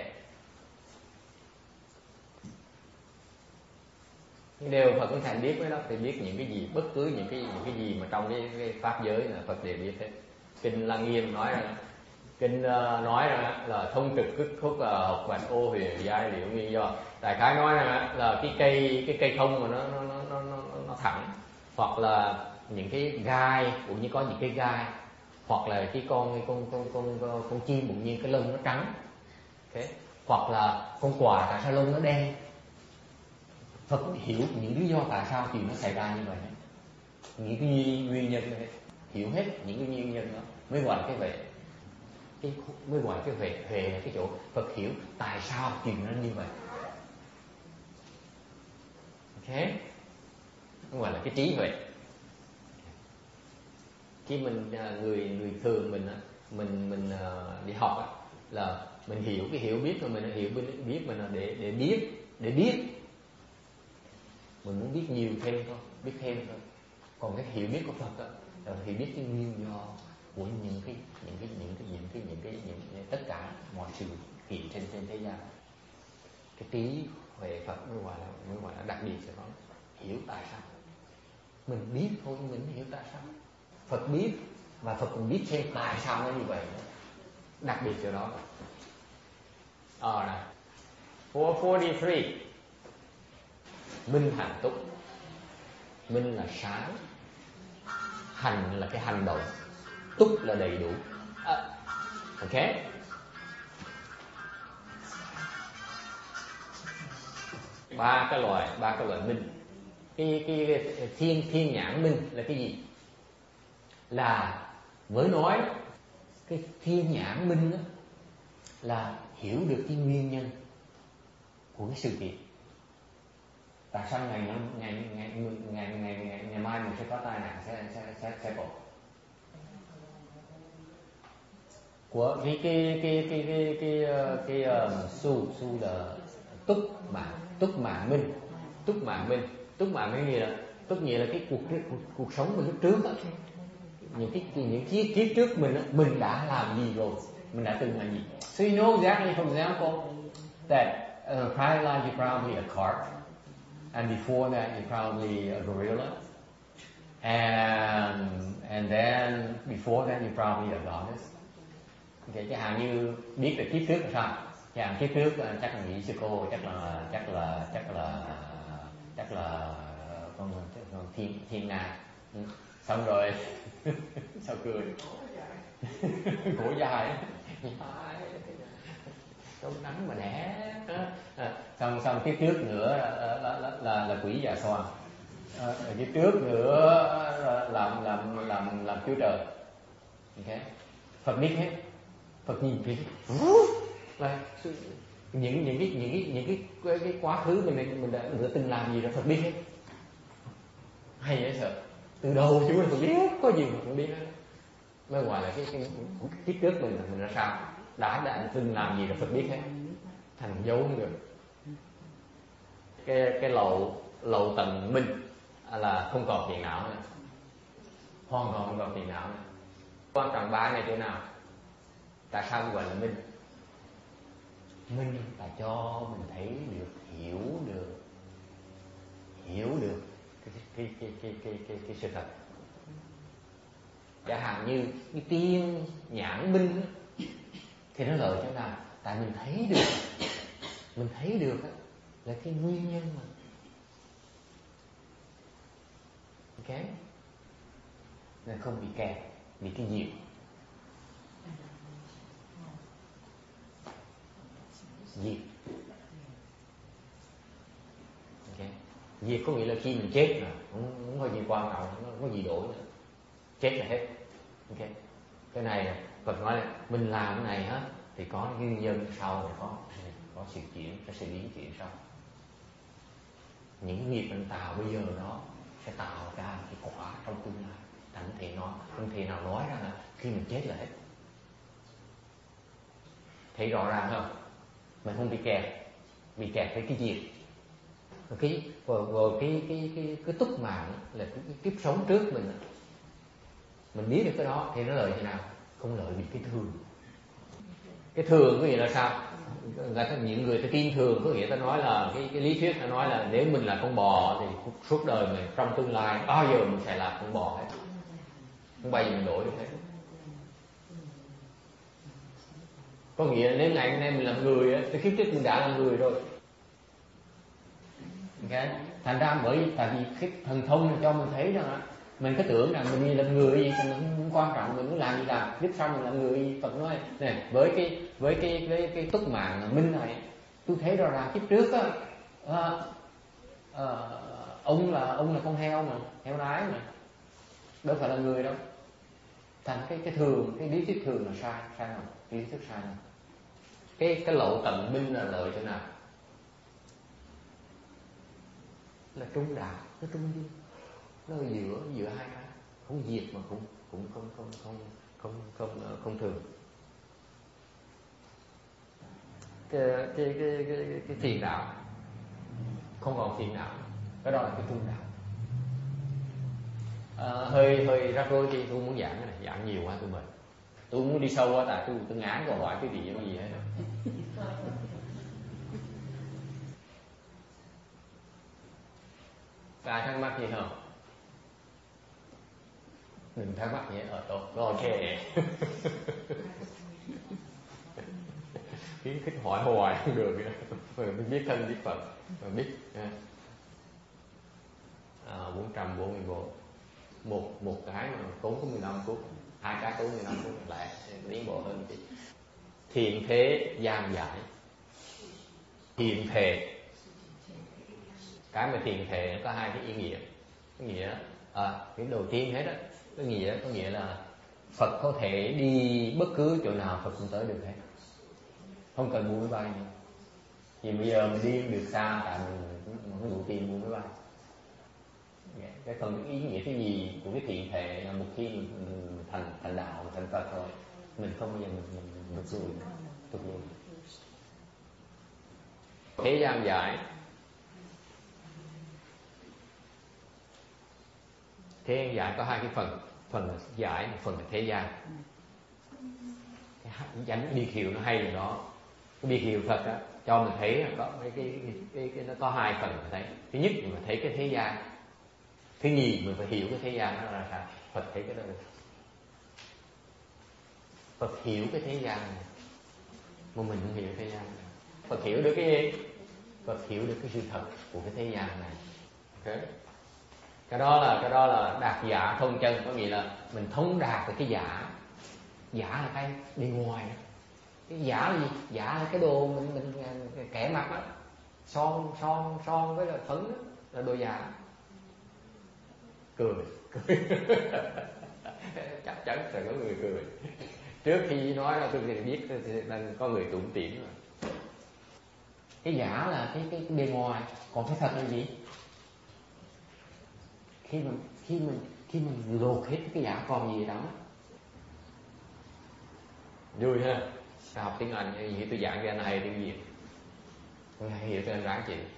Nhưng điều Phật cũng thành biết với đó, thì biết những cái gì, bất cứ những cái gì mà trong cái pháp giới là Phật đều biết hết. Kinh Lăng Nghiêm nói rằng kinh nói rằng là thông trực cức khúc học hoạch ô huyền giai liệu nguyên do. Đại khái nói rằng là cái cây thông mà nó thẳng, hoặc là những cái gai cũng như có những cái gai, hoặc là cái con chim cũng như cái lông nó trắng, okay. Hoặc là con quà tại sao lông nó đen. Phật hiểu những lý do tại sao chuyện nó xảy ra như vậy, những cái nguyên nhân này, hiểu hết những cái nguyên nhân đó mới gọi là cái vậy. Mới gọi cái huệ là cái chỗ Phật hiểu tại sao chuyện nó như vậy, ok. Nó gọi là cái trí huệ. Khi mình người thường mình đi học á, là mình hiểu cái hiểu biết mà mình hiểu biết mình là để biết mình muốn biết nhiều thêm thôi, biết thêm thôi. Còn cái hiểu biết của Phật á là hiểu biết cái nguyên do của những tất cả mọi sự hiện trên thế gian. Cái trí huệ Phật mới gọi là đặc biệt cho nó, hiểu tại sao. Mình biết thôi nhưng mình hiểu tại sao. Phật biết và Phật cũng biết thêm tại sao nó như vậy, đặc biệt chỗ đó. Này 443 minh hạnh túc. Minh là sáng, hành là cái hành động, túc là đầy đủ. Ok. Ba cái loại minh. Cái thiên nhãn minh là cái gì? Là với nói cái thiên nhãn minh đó là hiểu được cái nguyên nhân của cái sự kiện. Tại sao ngày mai mình sẽ có tai nạn sẽ bỏ của cái su là túc mạng minh nghĩa là cái cuộc sống mình lúc trước đó, những kiếp trước mình đã làm gì rồi, mình đã từng làm gì. So you know exactly, for example, that prior life you're probably a carp, and before that you're probably a gorilla, and then before that you're probably a goddess. Okay, chẳng hạn như biết được kiếp trước là sao? Chẳng hạn kiếp trước chắc là nghĩ sư cô chắc là con thiên nga. Xong rồi sao cười? Cổ dài trong nắng mà đẻ. Xong kiếp trước nữa là quỷ già xoan. Kiếp trước nữa làm chúa trời. Okay. Phật biết hết. Phật nhìn thấy là những cái quá khứ mình đã từng làm gì đó Phật biết hết. Hay dễ sợ. Từ đầu chúng mình biết có gì mà cũng biết hết. Mới gọi là cái kiếp trước mình là sao, đã từng làm gì là Phật biết hết, thành dấu không được. Cái lậu tận minh là không còn phiền não nữa, hoàn toàn không còn phiền não nữa. Quan trọng ba này chỗ nào? Tại sao gọi là minh? Minh là cho mình thấy được, hiểu được cái sự thật. Chẳng hạn như cái tiên nhãn minh thì nó lợi chỗ nào? Tại mình thấy được là cái nguyên nhân mà. Ok, nên không bị kẹt, bị cái diệt. Okay. Diệt có nghĩa là khi mình chết rồi, không có gì quan trọng, không có gì đổi nữa, chết là hết. Okay. Cái này Phật nói là mình làm cái này á thì có nguyên nhân sau này có sự chuyển, có sự biến chuyển sau. Những nghiệp mình tạo bây giờ đó sẽ tạo ra cái quả trong tương lai. Không thể nào nói ra là khi mình chết là hết. Thấy rõ ràng không? Mình không bị kẹt với cái gì. Cái túc mạng là cái kiếp sống trước mình biết được cái đó thì nó lợi thế nào? Không lợi vì cái thường. Cái thường có nghĩa là sao? Những người ta tin thường có nghĩa ta nói là cái lý thuyết ta nói là nếu mình là con bò thì suốt đời mình trong tương lai bao giờ mình sẽ là con bò hết, không bao giờ mình đổi được hết. Có nghĩa là nếu ngày hôm nay mình làm người á, thì kiếp trước mình đã làm người rồi. Okay. Thành ra bởi tại vì cái thần thông cho mình thấy rằng á, mình cứ tưởng rằng mình làm người gì thì mình không quan trọng, mình muốn làm gì làm, kiếp sau mình làm người gì. Phật nói này, với cái túc mạng minh này, tôi thấy rõ ràng kiếp trước á, ông là con heo mà, heo nái mà, đâu phải là người đâu. Thành cái thường, cái lý thuyết thường là sai không? Lý thuyết sai không? Cái lộ tận minh là lợi chỗ nào? Là trung đạo, nó trung dung, nó ở giữa hai cái, không diệt mà cũng không thường. Cái thiền đạo không còn thiền đạo, cái đó là cái trung đạo. Hơi rắc rối thì tôi muốn giảng cái này, giảng nhiều quá tôi mệt. Tôi muốn đi sâu quá, tại tôi ngán câu hỏi cái gì hết đâu. Ai thắc mắc gì không? Đừng thắc mắc gì ở tốt, ok. Khuyến khích hỏi hoài không được nữa. Mình biết thân biết Phật, mình biết 444 một cái mà tốn có 15 phút, hai cái tốn 15 phút lại tiến bộ hơn tí. Thiền thế gian giải. Thiền thề, cái mà thiền thề nó có hai cái ý nghĩa. Cái nghĩa cái đầu tiên hết á, có nghĩa là Phật có thể đi bất cứ chỗ nào Phật cũng tới được hết, không cần mua máy bay nữa. Vì bây giờ mình đi được xa tại mình không đủ tiền mua máy bay. Cái phần ý nghĩa cái gì của cái thiền thệ là một khi mình thành đạo, thành Phật rồi, mình không bao giờ mình tục lùi. Thế gian giải. Thế gian giải có hai cái phần là giải, một phần là thế gian. Cái chánh biệt hiệu nó hay là đó. Cái biệt hiệu Phật á cho mình thấy là có cái nó có hai phần mình thấy. Thứ nhất mình thấy cái thế gian. Thứ nhì mình phải hiểu cái thế gian nó là sao. Phật thấy cái đó được. Phật hiểu cái thế gian này mà mình không hiểu thế gian này. Phật hiểu được cái gì? Phật hiểu được cái sự thật của cái thế gian này. Okay. Cái đó là đạt giả thông chân, có nghĩa là mình thông đạt được cái giả. Giả là cái bên ngoài. Cái giả là gì? Giả là cái đồ mình kẻ mặt đó, son với là phấn đó, là đồ giả. Cười. Chắc chắn sẽ có người cười. Trước khi nói là tôi biết là có người tủm tỉm rồi. Cái giả là cái bề ngoài, còn cái thật là gì? Khi mình lột hết cái giả còn gì đó. Vui ha. Ta học tiếng Anh như tôi giảng cho anh hay tiếng Việt. Tôi hay hiểu cho anh ráng chịu.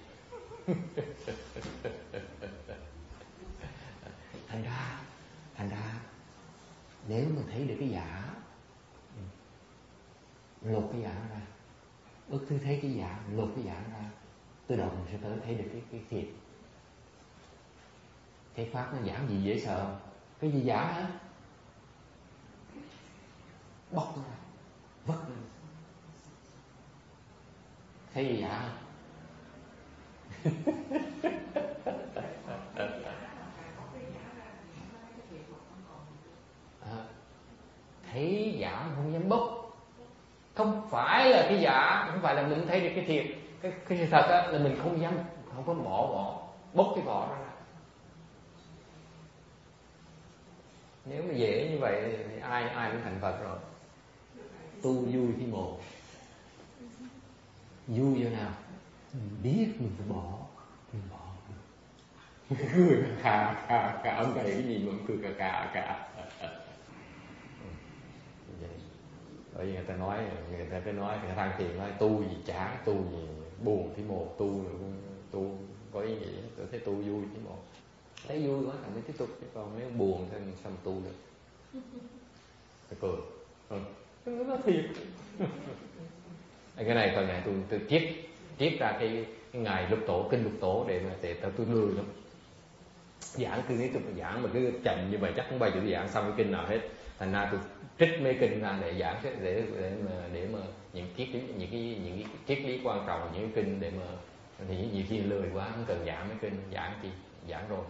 Thành ra nếu mình thấy được cái giả, lột cái giả ra, bất cứ thấy cái giả, lột cái giả ra, tự động mình sẽ tới thấy được cái thiệt. Cái pháp nó giả gì dễ sợ? Cái gì giả hả? Bóc nó ra, vứt nó. Thấy gì giả không? Thấy giả không dám bóc. Không phải là cái giả, không phải là mình thấy được cái thiệt. Cái sự thật á, là mình không dám, không có bỏ bóc cái vỏ ra. Nếu mà dễ như vậy thì ai cũng thành Phật rồi. Tu vui thì mồ. Vui chỗ nào? Mình biết mình phải bỏ, mình bỏ. Cười khà ông thầy cái gì mà ông cười khà. Bởi vì người ta nói cái thằng thiền nói tu gì chán, tu gì buồn thì mồ, tu có ý nghĩa. Tôi thấy tu vui thì mồ, thấy vui quá thì mới tiếp tục, chứ còn nếu buồn thì sao mà tu được. Tôi cười nó thiệt. Cái này phần này tôi triết ra cái ngày lục tổ, kinh lục tổ để tôi lười lắm. giảng kinh tiếp tục giảng mà cứ chậm như vậy chắc không bao giờ giảng xong cái kinh nào hết. Thành ra tôi trích mấy kinh ra để giảng để mà những cái triết lý quan trọng, những cái kinh để mà thì nhiều khi lười quá không cần giảng mấy kinh, giảng rồi.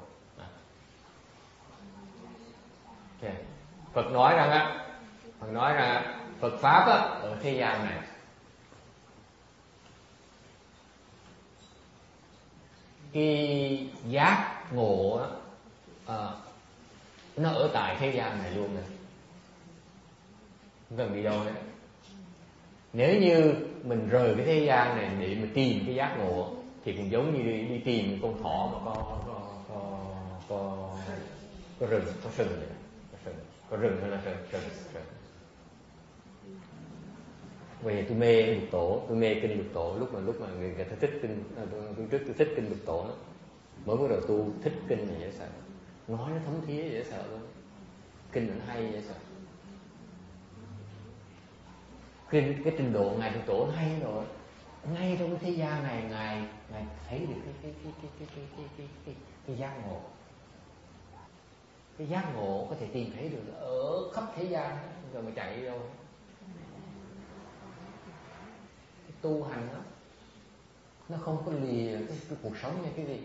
Okay. Phật nói rằng Phật pháp á, ở thế gian này cái giác ngộ á, nó ở tại thế gian này luôn này, không cần đi đâu hết. Nếu như mình rời cái thế gian này để mà tìm cái giác ngộ thì cũng giống như đi tìm con thỏ mà có rừng, có sừng vậy. Có rừng hay là sừng. Vì tôi mê Lục Tổ, tôi mê kinh Lục Tổ lúc mà người ta thích kinh, tôi thích kinh Lục Tổ lắm. Mới bắt đầu tu thích kinh này dễ sợ, nói nó thấm thía dễ sợ luôn, kinh nó hay dễ sợ. Cái trình độ ngài Lục Tổ hay rồi, ngay trong cái thế gian này ngài thấy được cái giác ngộ. Cái giác ngộ có thể tìm thấy được ở khắp thế gian rồi mà chạy đi đâu. Cái tu hành đó, nó không có lìa cái cuộc sống nha quý vị.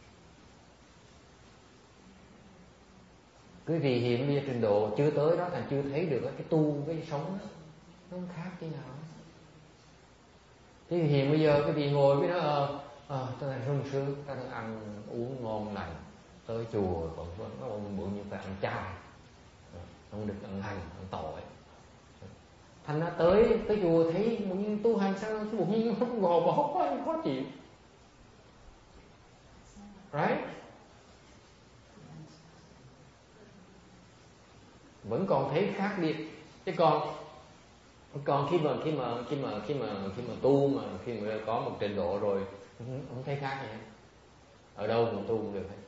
Quý vị hiện bây giờ trình độ chưa tới đó, thành chưa thấy được cái tu cái sống đó, nó không khác thế nào. Quý vị hiện bây giờ quý vị ngồi với nó tôi là sung sướng, ta đang ăn uống ngon lành, tới chùa còn nó bụng như phải ăn chay, không được ăn hành, ăn tỏi. Thành ra tới chùa thấy một nhiên tu hành sao một nhiên nó gò bó khó chịu, right? Vẫn còn thấy khác biệt. Chứ còn khi mà tu mà khi mà có một trình độ rồi không thấy khác gì hết. Ở đâu cũng tu cũng được hết.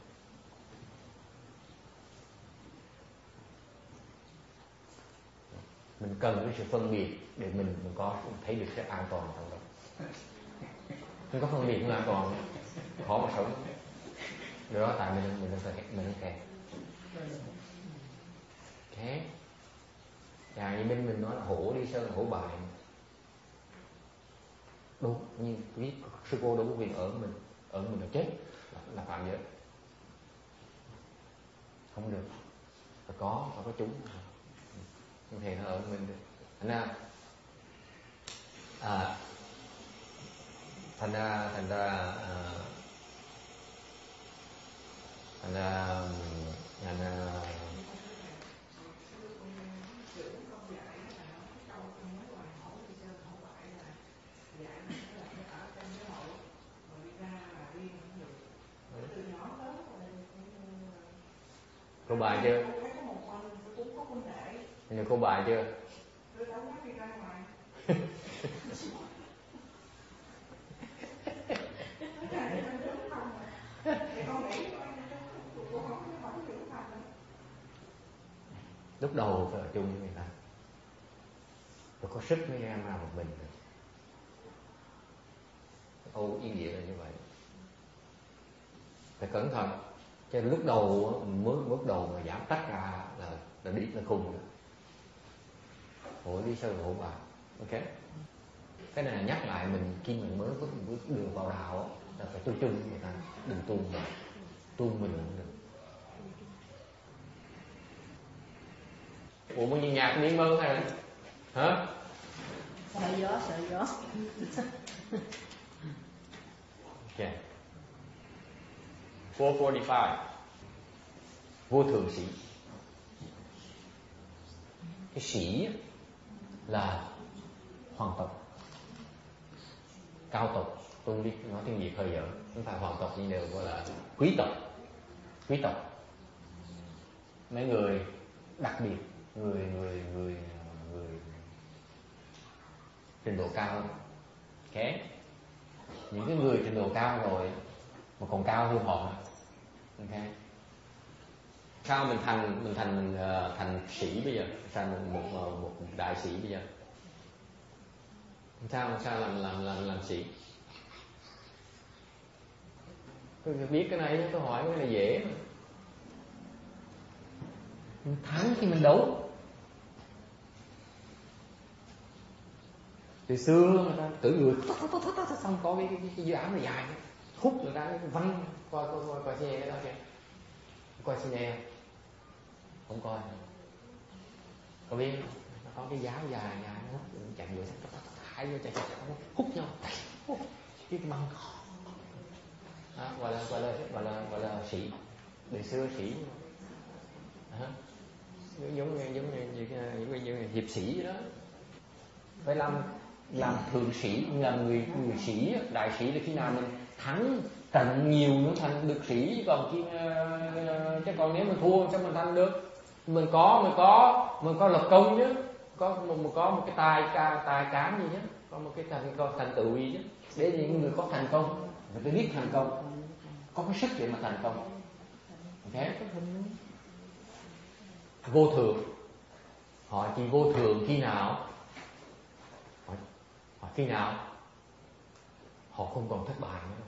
Mình cần cái sự phân biệt để mình có thấy được cái an toàn trong đó. Không có phân biệt không an toàn, khó mà sống. Điều đó tại mình đang kẹt. Okay. Như bên mình nói là hổ đi sơn hổ bại. Đúng, nhưng biết sư cô đâu có quyền ở mình là chết, là phạm giới. Không được. Phải có chúng. Không thể nó ở mình được. Thành ra cô bài chưa? Nhưng cô bài chưa? Lúc đầu phải ở chung với người ta, rồi có sức mới ra một mình. Ý nghĩa là như vậy. Phải cẩn thận. Cho nên lúc đầu bước đầu mà giảm tách ra là đi là khùng rồi. Hổ đi sâu hổ bạc. Ok. Cái này là nhắc lại mình khi mình mới có một bước đường vào đạo là phải tu chung người ta, đừng tu mình không được. Ủa bao nhiêu nhạc miếng mơ hay là hả? Sợ gió. Ok. 445. Vô thường sĩ. Cái sĩ là hoàng tộc, cao tộc. Tôi đi nói tiếng Việt hơi dở, không phải hoàng tộc nhưng đều gọi là quý tộc. Mấy người đặc biệt, người trình độ cao hơn. Ok. Những cái người trình độ cao rồi mà còn cao hơn họ. Ok. Sao mình thành sĩ bây giờ, thành một đại sĩ bây giờ? Sao làm sĩ? Tôi biết cái này, tôi hỏi cái này dễ mà. Mình thắng khi mình đấu. Từ xưa người ta tự người xong có cái dự án này dài hút người ta văng coi xe cái đó kìa, coi xe nghe không coi, có biết nó có cái giáo dài nó chạy vô thải vô chạy hút nhau cái băng đó, gọi là sĩ, đời xưa sĩ giống như hiệp sĩ đó, phải làm thượng sĩ, làm người sĩ, đại sĩ là khi nào mình thắng trận nhiều nó thành được sĩ, còn chứ còn nếu mình thua sao mình thành được? Mình có lập công chứ, có một cái tài cán gì chứ, có một cái thành tựu gì chứ, để những người có thành công người ta biết thành công, có cái sức để mà thành công. Okay. Vô thường, họ chỉ vô thường khi nào họ không còn thất bại nữa,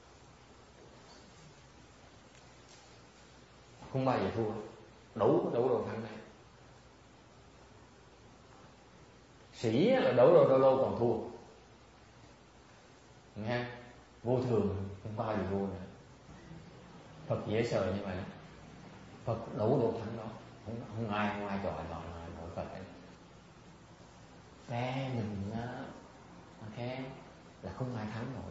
không bao giờ thua, đấu đầu thắng này. Sĩ là đấu lâu còn thua, nghe vô thường không bao giờ thua nữa. Phật dễ sợ như vậy, Phật đấu đầu thắng đó, không ai chọi nổi Phật ấy. Phe mình ok là không ai thắng nổi.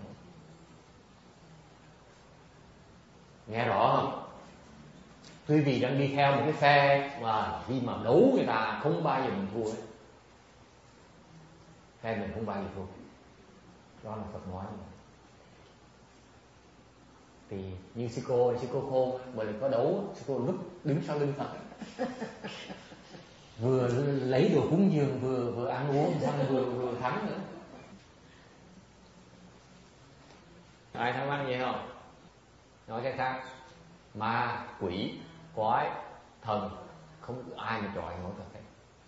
Nghe rõ không? Quý vị đang đi theo một cái phe mà khi mà đấu người ta không bao giờ mình thua ấy. Phe mình không bao giờ thua. Đó là Phật nói. Thì như sư cô Khôn bởi vì có đấu, sư cô lúc đứng sau lưng Phật vừa lấy đồ cúng dường vừa ăn uống xong vừa thắng nữa. Ai thắc mắc gì không? Nói cái khác, ma, quỷ, quái, thần không ai mà chọi nổi Phật hết.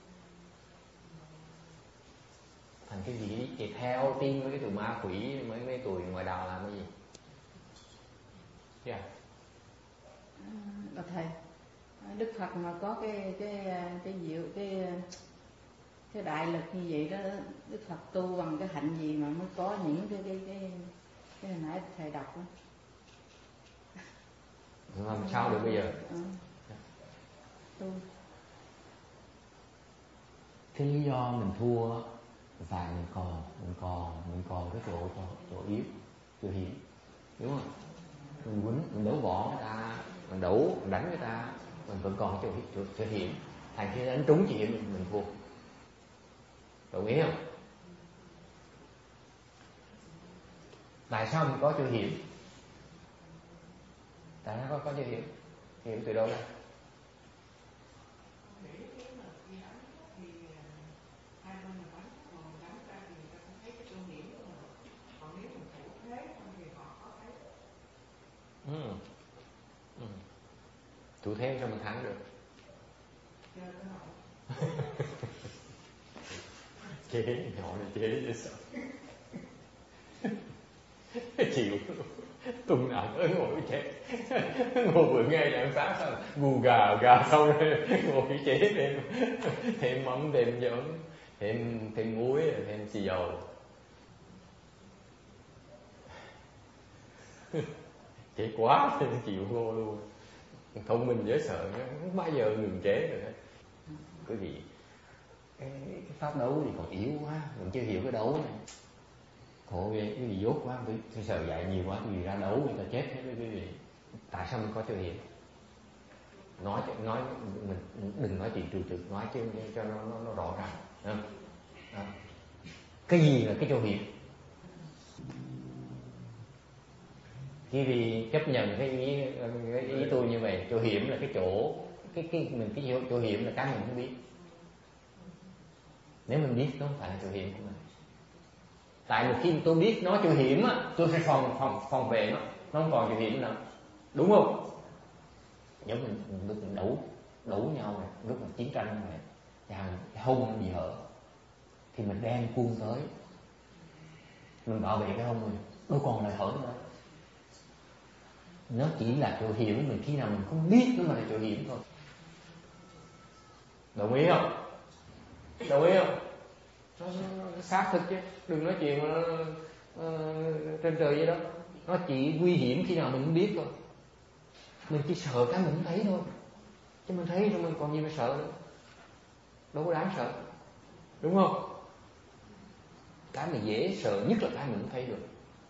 Thành cái gì chị theo tin mấy cái tụi ma quỷ, mấy tụi ngoài đạo làm cái gì? Yeah. Thầy, Đức Phật mà có cái diệu cái đại lực như vậy đó, Đức Phật tu bằng cái hạnh gì mà mới có những cái hồi nãy thầy đọc đó. Làm sao được bây giờ? Tu. Cái lý do mình thua và mình còn cái chỗ yếu, chỗ hiểm, đúng không? Mình đấu võ người ta, mình đánh người ta, mình vẫn còn chỗ hiểm. Thành khi đánh trúng chỉ hiểm mình thua. Đồng ý không? Tại sao mình có chỗ hiểm? Tại sao có chỗ hiểm? Hiểm từ đâu ra? Thủ thế sao mình thắng được? Chế nhỏ này chế dễ sợ. Chịu tung nặng ơi ngồi chế ngồi vừa nghe đàn sáng sao gù gà xong rồi ngồi chế thêm mắm thêm giỡn thêm muối thêm xì dầu. Chế quá thì chịu ngô luôn. Thông minh dễ sợ, không bao giờ ngừng chế được. Quý vị, cái pháp đấu thì còn yếu quá, mình chưa hiểu cái đấu này. Khổ ghê, quý vị dốt quá, tôi sợ dạy nhiều quá, quý vị ra đấu người ta chết hết với quý vị. Tại sao mình có chỗ hiểm? Nói mình đừng nói chuyện trừu trực, nói cho nó rõ ràng. Đó. Cái gì là cái chỗ hiểm? Khi vì chấp nhận cái ý tôi như vậy, chỗ hiểm là cái chỗ cái chỗ hiểm là cái mình không biết. Nếu mình biết nó không phải là chỗ hiểm của mình. Tại một khi tôi biết nó chỗ hiểm á, tôi sẽ phòng vệ nó không còn chỗ hiểm nữa, đúng không? Giống mình lúc mình đấu nhau này, lúc mình chiến tranh này, chàng hông bị hở thì mình đem quân tới, mình bảo vệ cái hông mình, đâu còn lời hở nữa. Nó chỉ là chỗ hiểm của mình khi nào mình không biết nó mà là chỗ hiểm thôi. Đồng ý không? Đồng ý không? Nó xác thực chứ, đừng nói chuyện mà trên trời vậy đó. Nó chỉ nguy hiểm khi nào mình không biết thôi. Mình chỉ sợ cái mình không thấy thôi, chứ mình thấy rồi mình còn gì mà sợ nữa. Đâu có đáng sợ, đúng không? Cái mà dễ sợ nhất là cái mình không thấy được.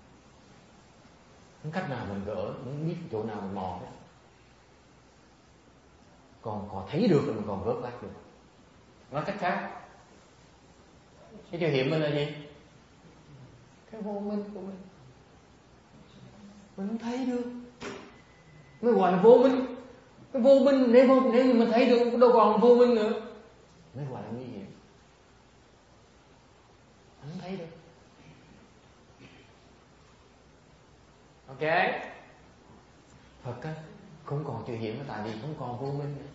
Không cách nào mình gỡ, không biết chỗ nào mình mò hết. Còn thấy được là mình còn vớt vát được. Nói cách khác, cái chữ hiện mình là gì? Cái vô minh của mình. Mình không thấy được, mới gọi là vô minh. Cái vô minh nếu mình thấy được đâu còn là vô minh nữa, mới gọi là nguy hiểm. Mình không thấy được. Ok. Phật á, không còn chữ hiện tại vì không còn vô minh nữa.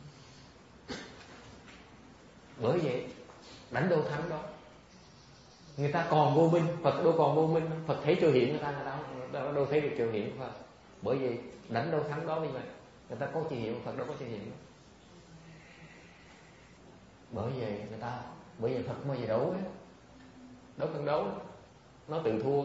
Bởi vậy đánh đâu thắng đó. Người ta còn vô minh, Phật đâu còn vô minh. Phật thấy chữ hiện người ta đâu thấy được chữ hiện của Phật. Bởi vậy đánh đâu thắng đó. Như vậy người ta có chữ hiện, Phật đâu có chữ hiện. Bởi vậy Phật mới về đấu ấy. Đấu cần đấu, nó tự thua,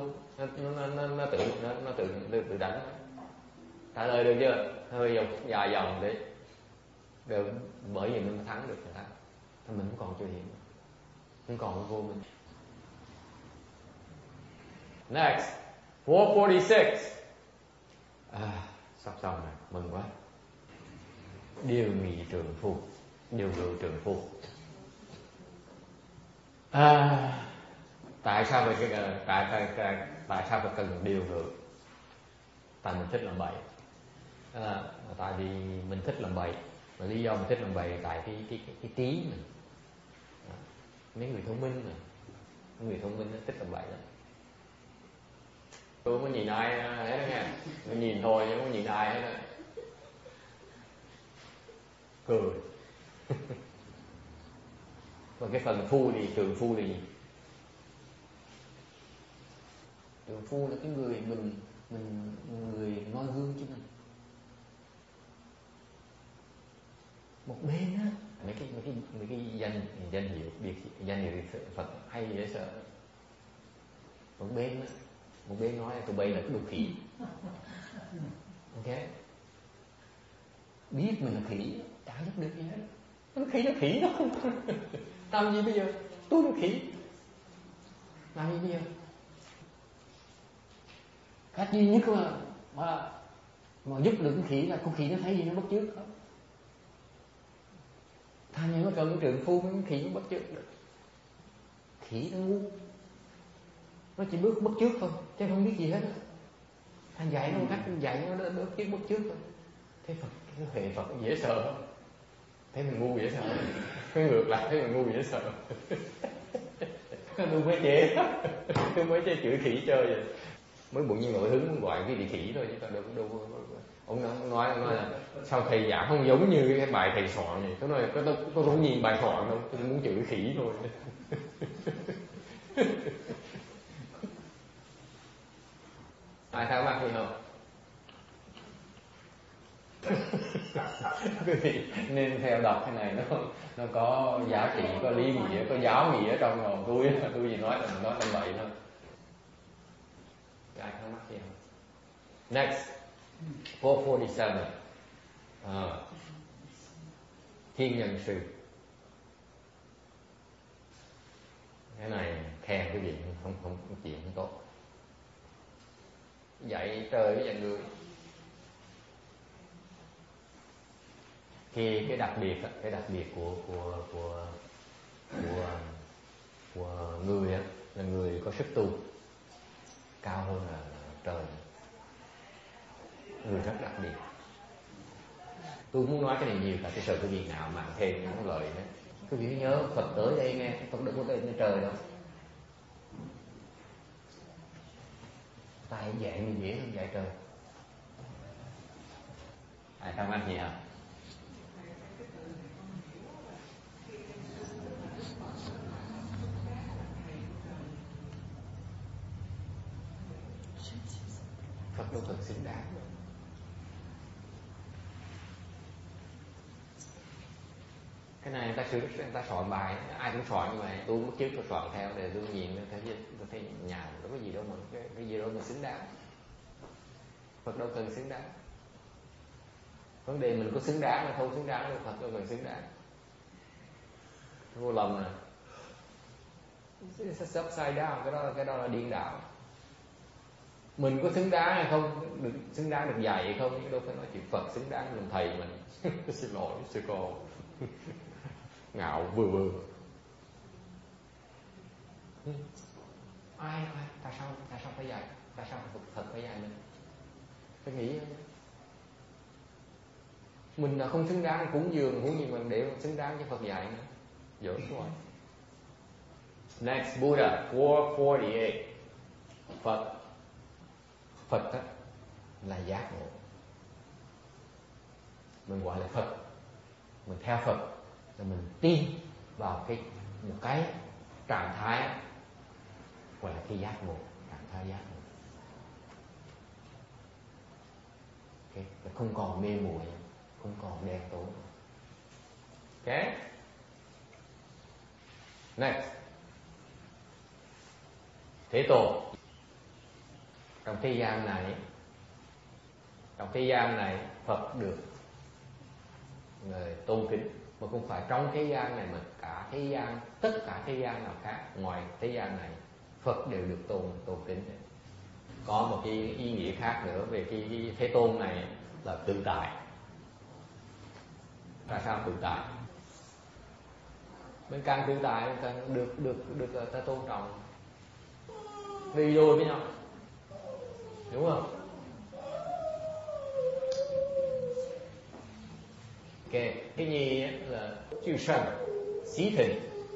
nó tự đánh. Trả lời được chưa? Hơi dài dòng đấy. Được, bởi vì mình thắng được người ta. Thì mình không còn chữ hiện, không còn vô minh. Next, 446. Sắp xong rồi, mừng quá. Điều nghị trường phu, điều ngự trường phu. Tại sao phải cần điều ngự? Tại mình thích làm bậy. Tại vì mình thích làm bậy. Và lý do mình thích làm bậy tại cái trí mình. Mấy người thông minh mà, mấy người thông minh nó thích làm bậy lắm. Tôi không có nhìn ai hết đó nha. Tôi nhìn thôi chứ không có nhìn ai hết đó. Cười. Và cái phần phu thì trường phu là gì? Trường phu là cái người người noi gương cho mình. Một bên á, mấy cái danh hiệu biệt danh hiệu Phật hay dễ sợ. Một bên nói tụi bay là cái đồ khỉ. Ok, biết mình là khỉ chả giúp được gì hết. Nó khỉ nó không làm gì bây giờ? Tôi là khỉ làm gì bây giờ? Cách duy nhất mà giúp được con khỉ là con khỉ nó thấy gì nó bắt chước không. Thay như nó cần trường phu mấy con khỉ nó bắt chước được. Khỉ nó ngu, nó chỉ bước bắt chước thôi chứ không biết gì hết. Thằng dạy nó cách dạy nó đỡ biết bắt chước thôi. Thế Phật, cái huệ Phật dễ sợ không? Thấy mình ngu dễ sợ. Cái ngược lại thấy mình ngu dễ sợ. Tôi mới chửi khỉ chơi vậy. Mới bụng như nội hứng muốn gọi cái địa khỉ thôi chứ còn đâu. Ông nói là sao thầy giảng không giống như cái bài thầy soạn vậy. Tôi nói tôi không nhìn bài soạn đâu, tôi muốn chửi khỉ thôi. Ai thắc mắc gì không? Quý vị nên theo đọc cái này, nó có giá trị, có lý nghĩa, có giáo nghĩa trong lòng tôi gì nói là nói tầm bậy thôi. Ai thắc mắc gì không? Next, 447. Thiên nhân sư. Cái này khen cái gì không chuyện không tốt. Dạy trời với dạy người. Cái đặc biệt của người á là người có sức tu cao hơn là trời. Người rất đặc biệt. Tôi muốn nói cái này nhiều tại cái sợ cái việc nào mà thêm những lời đấy. Quý vị nhớ Phật tới đây nghe, Phật đừng có tới trời đâu. Tại dạy mình dễ hơn dạy trời. Ai thắc mắc gì hả? Phật đâu thật xứng đáng. Cái này người ta soạn bài, ai cũng soạn như vậy, tôi lúc trước tôi soạn theo để tôi nhìn tôi thấy nhàn, đâu có gì đâu mà cái gì đâu mà xứng đáng. Phật đâu cần xứng đáng. Vấn đề mình có xứng đáng hay không xứng đáng đâu, Phật đâu cần xứng đáng. Vô lầm nè. It's upside down, cái đó là điên đảo. Mình có xứng đáng hay không, xứng đáng được dạy hay không, đâu phải nói chuyện Phật xứng đáng làm thầy mình. Xin lỗi sư cô. Ngạo vừa. Ai tại sao phải dạy, tại sao Phật phải dạy mình? Phải nghĩ mình là không xứng đáng cúng dường, huống gì mình để xứng đáng cho Phật dạy nữa. Dở rồi. Next, Buddha 448. Phật đó là giác ngộ. Mình gọi là Phật, mình theo Phật là mình tin vào một cái trạng thái gọi là cái giác ngộ, trạng thái giác ngộ. Okay. Không còn mê muội, không còn đen tối. Ok. Next, Thế Tôn. Trong thế gian này Phật được người tôn kính, mà không phải trong thế gian này mà cả thế gian, tất cả thế gian nào khác ngoài thế gian này Phật đều được tôn kính. Có một cái ý nghĩa khác nữa về cái Thế Tôn này là tự tại. Tại sao tự tại? Mình càng tự tại càng được ta tôn trọng, đi đôi với nhau, đúng không? Ok, cái gì là chư sanh xí thịnh,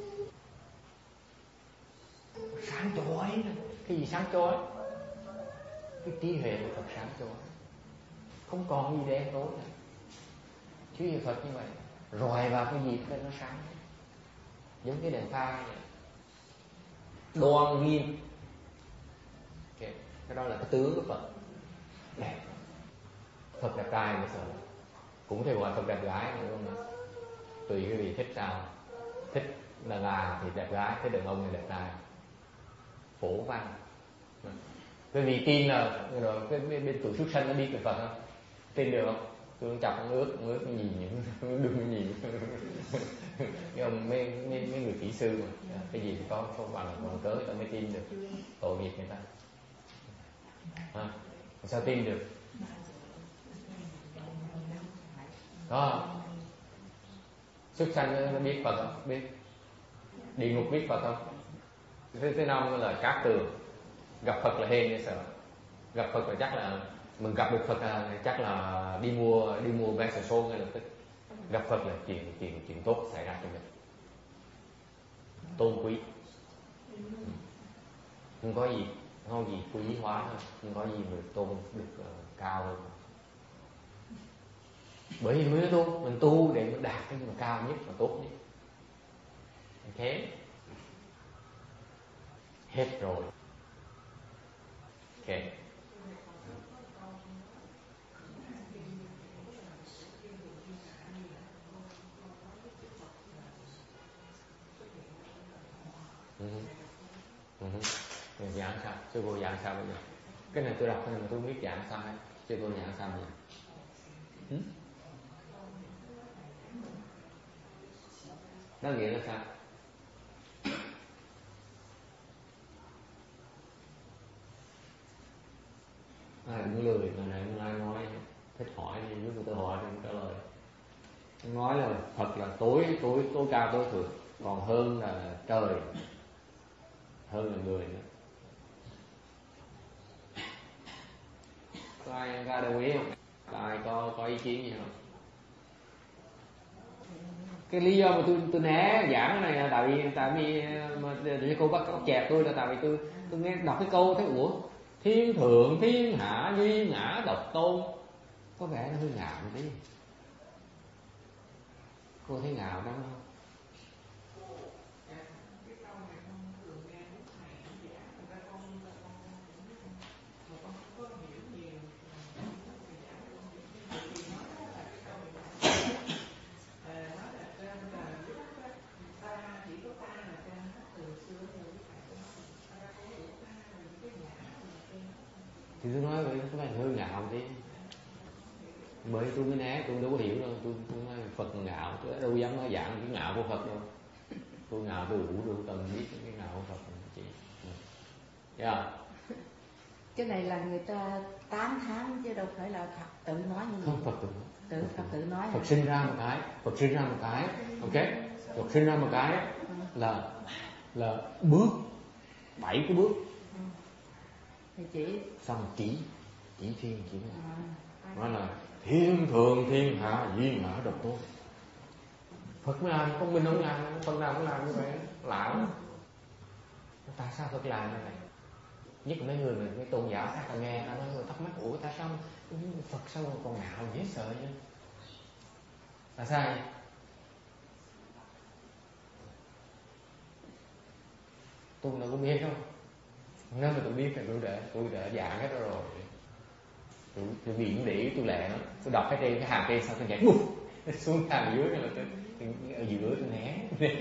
sáng chói. Cái gì sáng chói? Cái trí huệ của Phật sáng chói, không còn gì đen tối nữa. Chứ Phật như vậy, rọi vào cái gì nó sáng, giống cái đèn pha vậy, đoan nghiêm. Okay. Cái đó là cái tướng của Phật đẹp. Phật đẹp trai mới sợ, cũng thể gọi Phật đẹp gái nữa không ạ? Tùy cái vị thích sao. Thích là thì đẹp gái, thích đàn ông thì đẹp trai. Phổ văn. Cái vị tin là rồi cái bên tuổi xuất sanh nó đi cực Phật không? Tin được không? Tôi chọc con ướt nhìn những đừng nhìn. Nhưng mấy người kỹ sư mà cái gì có bằng cớ người ta mới tin được. Tội nghiệp người ta. Sao tin được? Đó. Xuất sanh nó biết Phật không? Biết. Địa ngục biết Phật không? Thứ năm là cát tường. Gặp Phật là hên hay sợ? Gặp Phật là chắc là mình gặp được Phật là chắc là đi mua vé xe số ngay lập tức. Gặp Phật là chuyện tốt xảy ra cho mình. Tôn quý. Không có gì quý hóa hơn, không có gì được tôn được cao hơn. Bởi vì mình tu để mình đạt cái mà cao nhất và tốt nhất. Ok, hết rồi. Ok. Giảng sao? Sư cô giảng sao bây giờ? Cái này tôi đọc cái này mà tôi không biết giảng sao hết. Sư cô giảng sao bây giờ? Nó nghĩa là sao? Ai cũng lười, mà này không ai nói. Thích hỏi thì nếu tôi hỏi thì trả lời. Nói là Phật là tối cao tối thượng, còn hơn là trời, hơn là người nữa. Có ai ra đồng ý không? Có ai có ý kiến gì không? Cái lý do mà tôi né giảng cái này là tại vì mà để cô bắt chẹt tôi là tại vì tôi nghe đọc cái câu thấy ủa, thiên thượng thiên hạ duy ngã độc tôn, có vẻ nó hơi ngạo một tí. Cô thấy ngạo đó không? Thì tôi nói vậy các bạn hơi ngạo tí, bởi tôi mới né, tôi đâu có hiểu đâu. Tôi nói Phật ngạo, tôi đâu dám nói giảng cái ngạo của Phật đâu. Tôi ngạo tôi đủ, tôi cần biết cái ngạo của Phật chị. Yeah. Cái này là người ta tán thán chứ đâu phải là Phật tự nói như vậy. Không, Phật tự nói. Phật sinh ra một cái, ok. Phật sinh ra một cái là bước 7 cái bước. Thì chỉ xong chỉ thiên nói là thiên thượng thiên hạ duy ngã độc tôn. Phật mới làm, không mình không làm, Phật nào cũng làm như vậy, lạ lắm. Tại sao Phật làm như vậy? Nhất là mấy người mà mấy tôn giáo khác ta nghe, ta nói người thắc mắc, ủa tại sao Phật sao còn ngạo dễ sợ chứ? Tại sao vậy? Tôi đâu có biết đâu. Nếu mà tôi biết thì tôi đã giảng hết rồi. Tôi bị để ý, tôi lẹ lắm. Tôi đọc cái trên cái hàng trên xong tôi nhảy bụp xuống hàng dưới, là tôi ở giữa tôi né.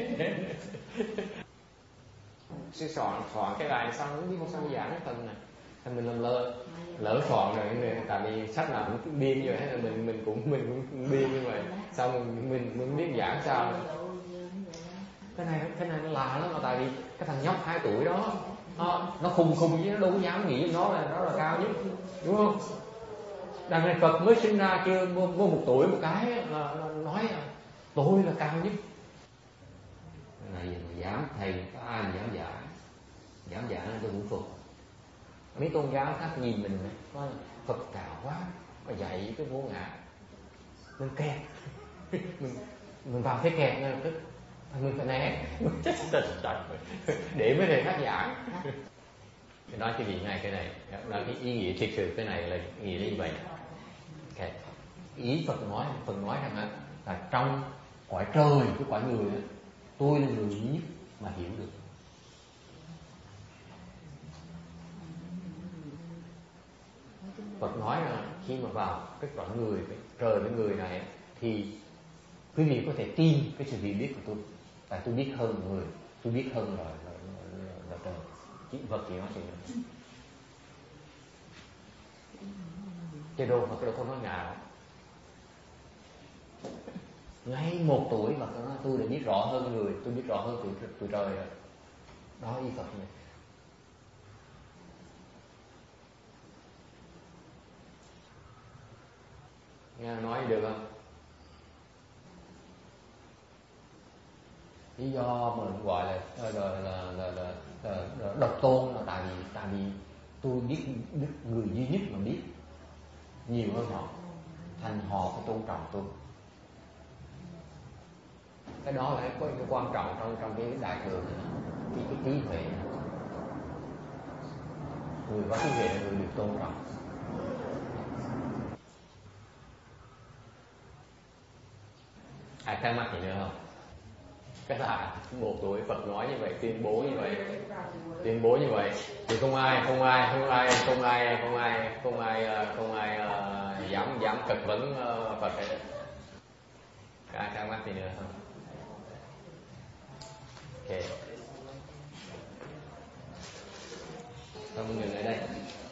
Sẽ soạn cái bài xong không biết sao giảng cái phần này. Thì mình làm lỡ soạn rồi, tại vì sách nào cũng biên như vậy, hay là mình cũng biên như vậy. Xong mình biết giảng sao. Cái này nó lạ lắm, mà tại vì cái thằng nhóc 2 tuổi đó nó khùng chứ nó đâu có dám nghĩ nó là cao nhất, đúng không? Đằng này Phật mới sinh ra chưa vô 1 tuổi một cái là nói tôi là cao nhất. Cái này dám thầy có ai mà dám giảng tôi cũng phục. Mấy tôn giáo khác nhìn mình nói Phật cao quá, mà dạy cái vô ngã mình kẹt. mình vào thế kẹt ngay lập tức mình phải né. Để mấy thầy khác giảng. Thì nói cái gì ngay cái này, nói cái ý nghĩa thực sự cái này là nghĩa như vậy. Okay. Ý Phật nói rằng là trong cõi trời, cái cõi người đó, tôi là người duy nhất mà hiểu được. Phật nói là khi mà vào cái cõi người, cái trời với người này, thì quý vị có thể tin cái sự hiểu biết của tôi, tại tôi biết hơn người, tôi biết hơn là trời. Chỉ Phật chỉ nói chuyện này. Chứ đâu Phật đâu có nói ngạo. Ngay 1 tuổi mà tôi đã biết rõ hơn người, tôi biết rõ hơn tụi trời rồi. Đó ý Phật này. Nghe nói được không? Lý do mình gọi là độc tôn là tại vì tôi biết người duy nhất mà biết nhiều hơn họ, thành họ phải tôn trọng tôi. Cái đó là cái quan trọng trong cái đại thừa này, cái trí huệ này. Người có trí huệ là người được tôn trọng. Ai thắc mắc gì nữa không? Cái là 1 tuổi Phật nói như vậy, tuyên bố như vậy thì không ai dám cật vấn Phật hết. Ai thắc mắc gì nữa không? Ok, không ngừng ở đây.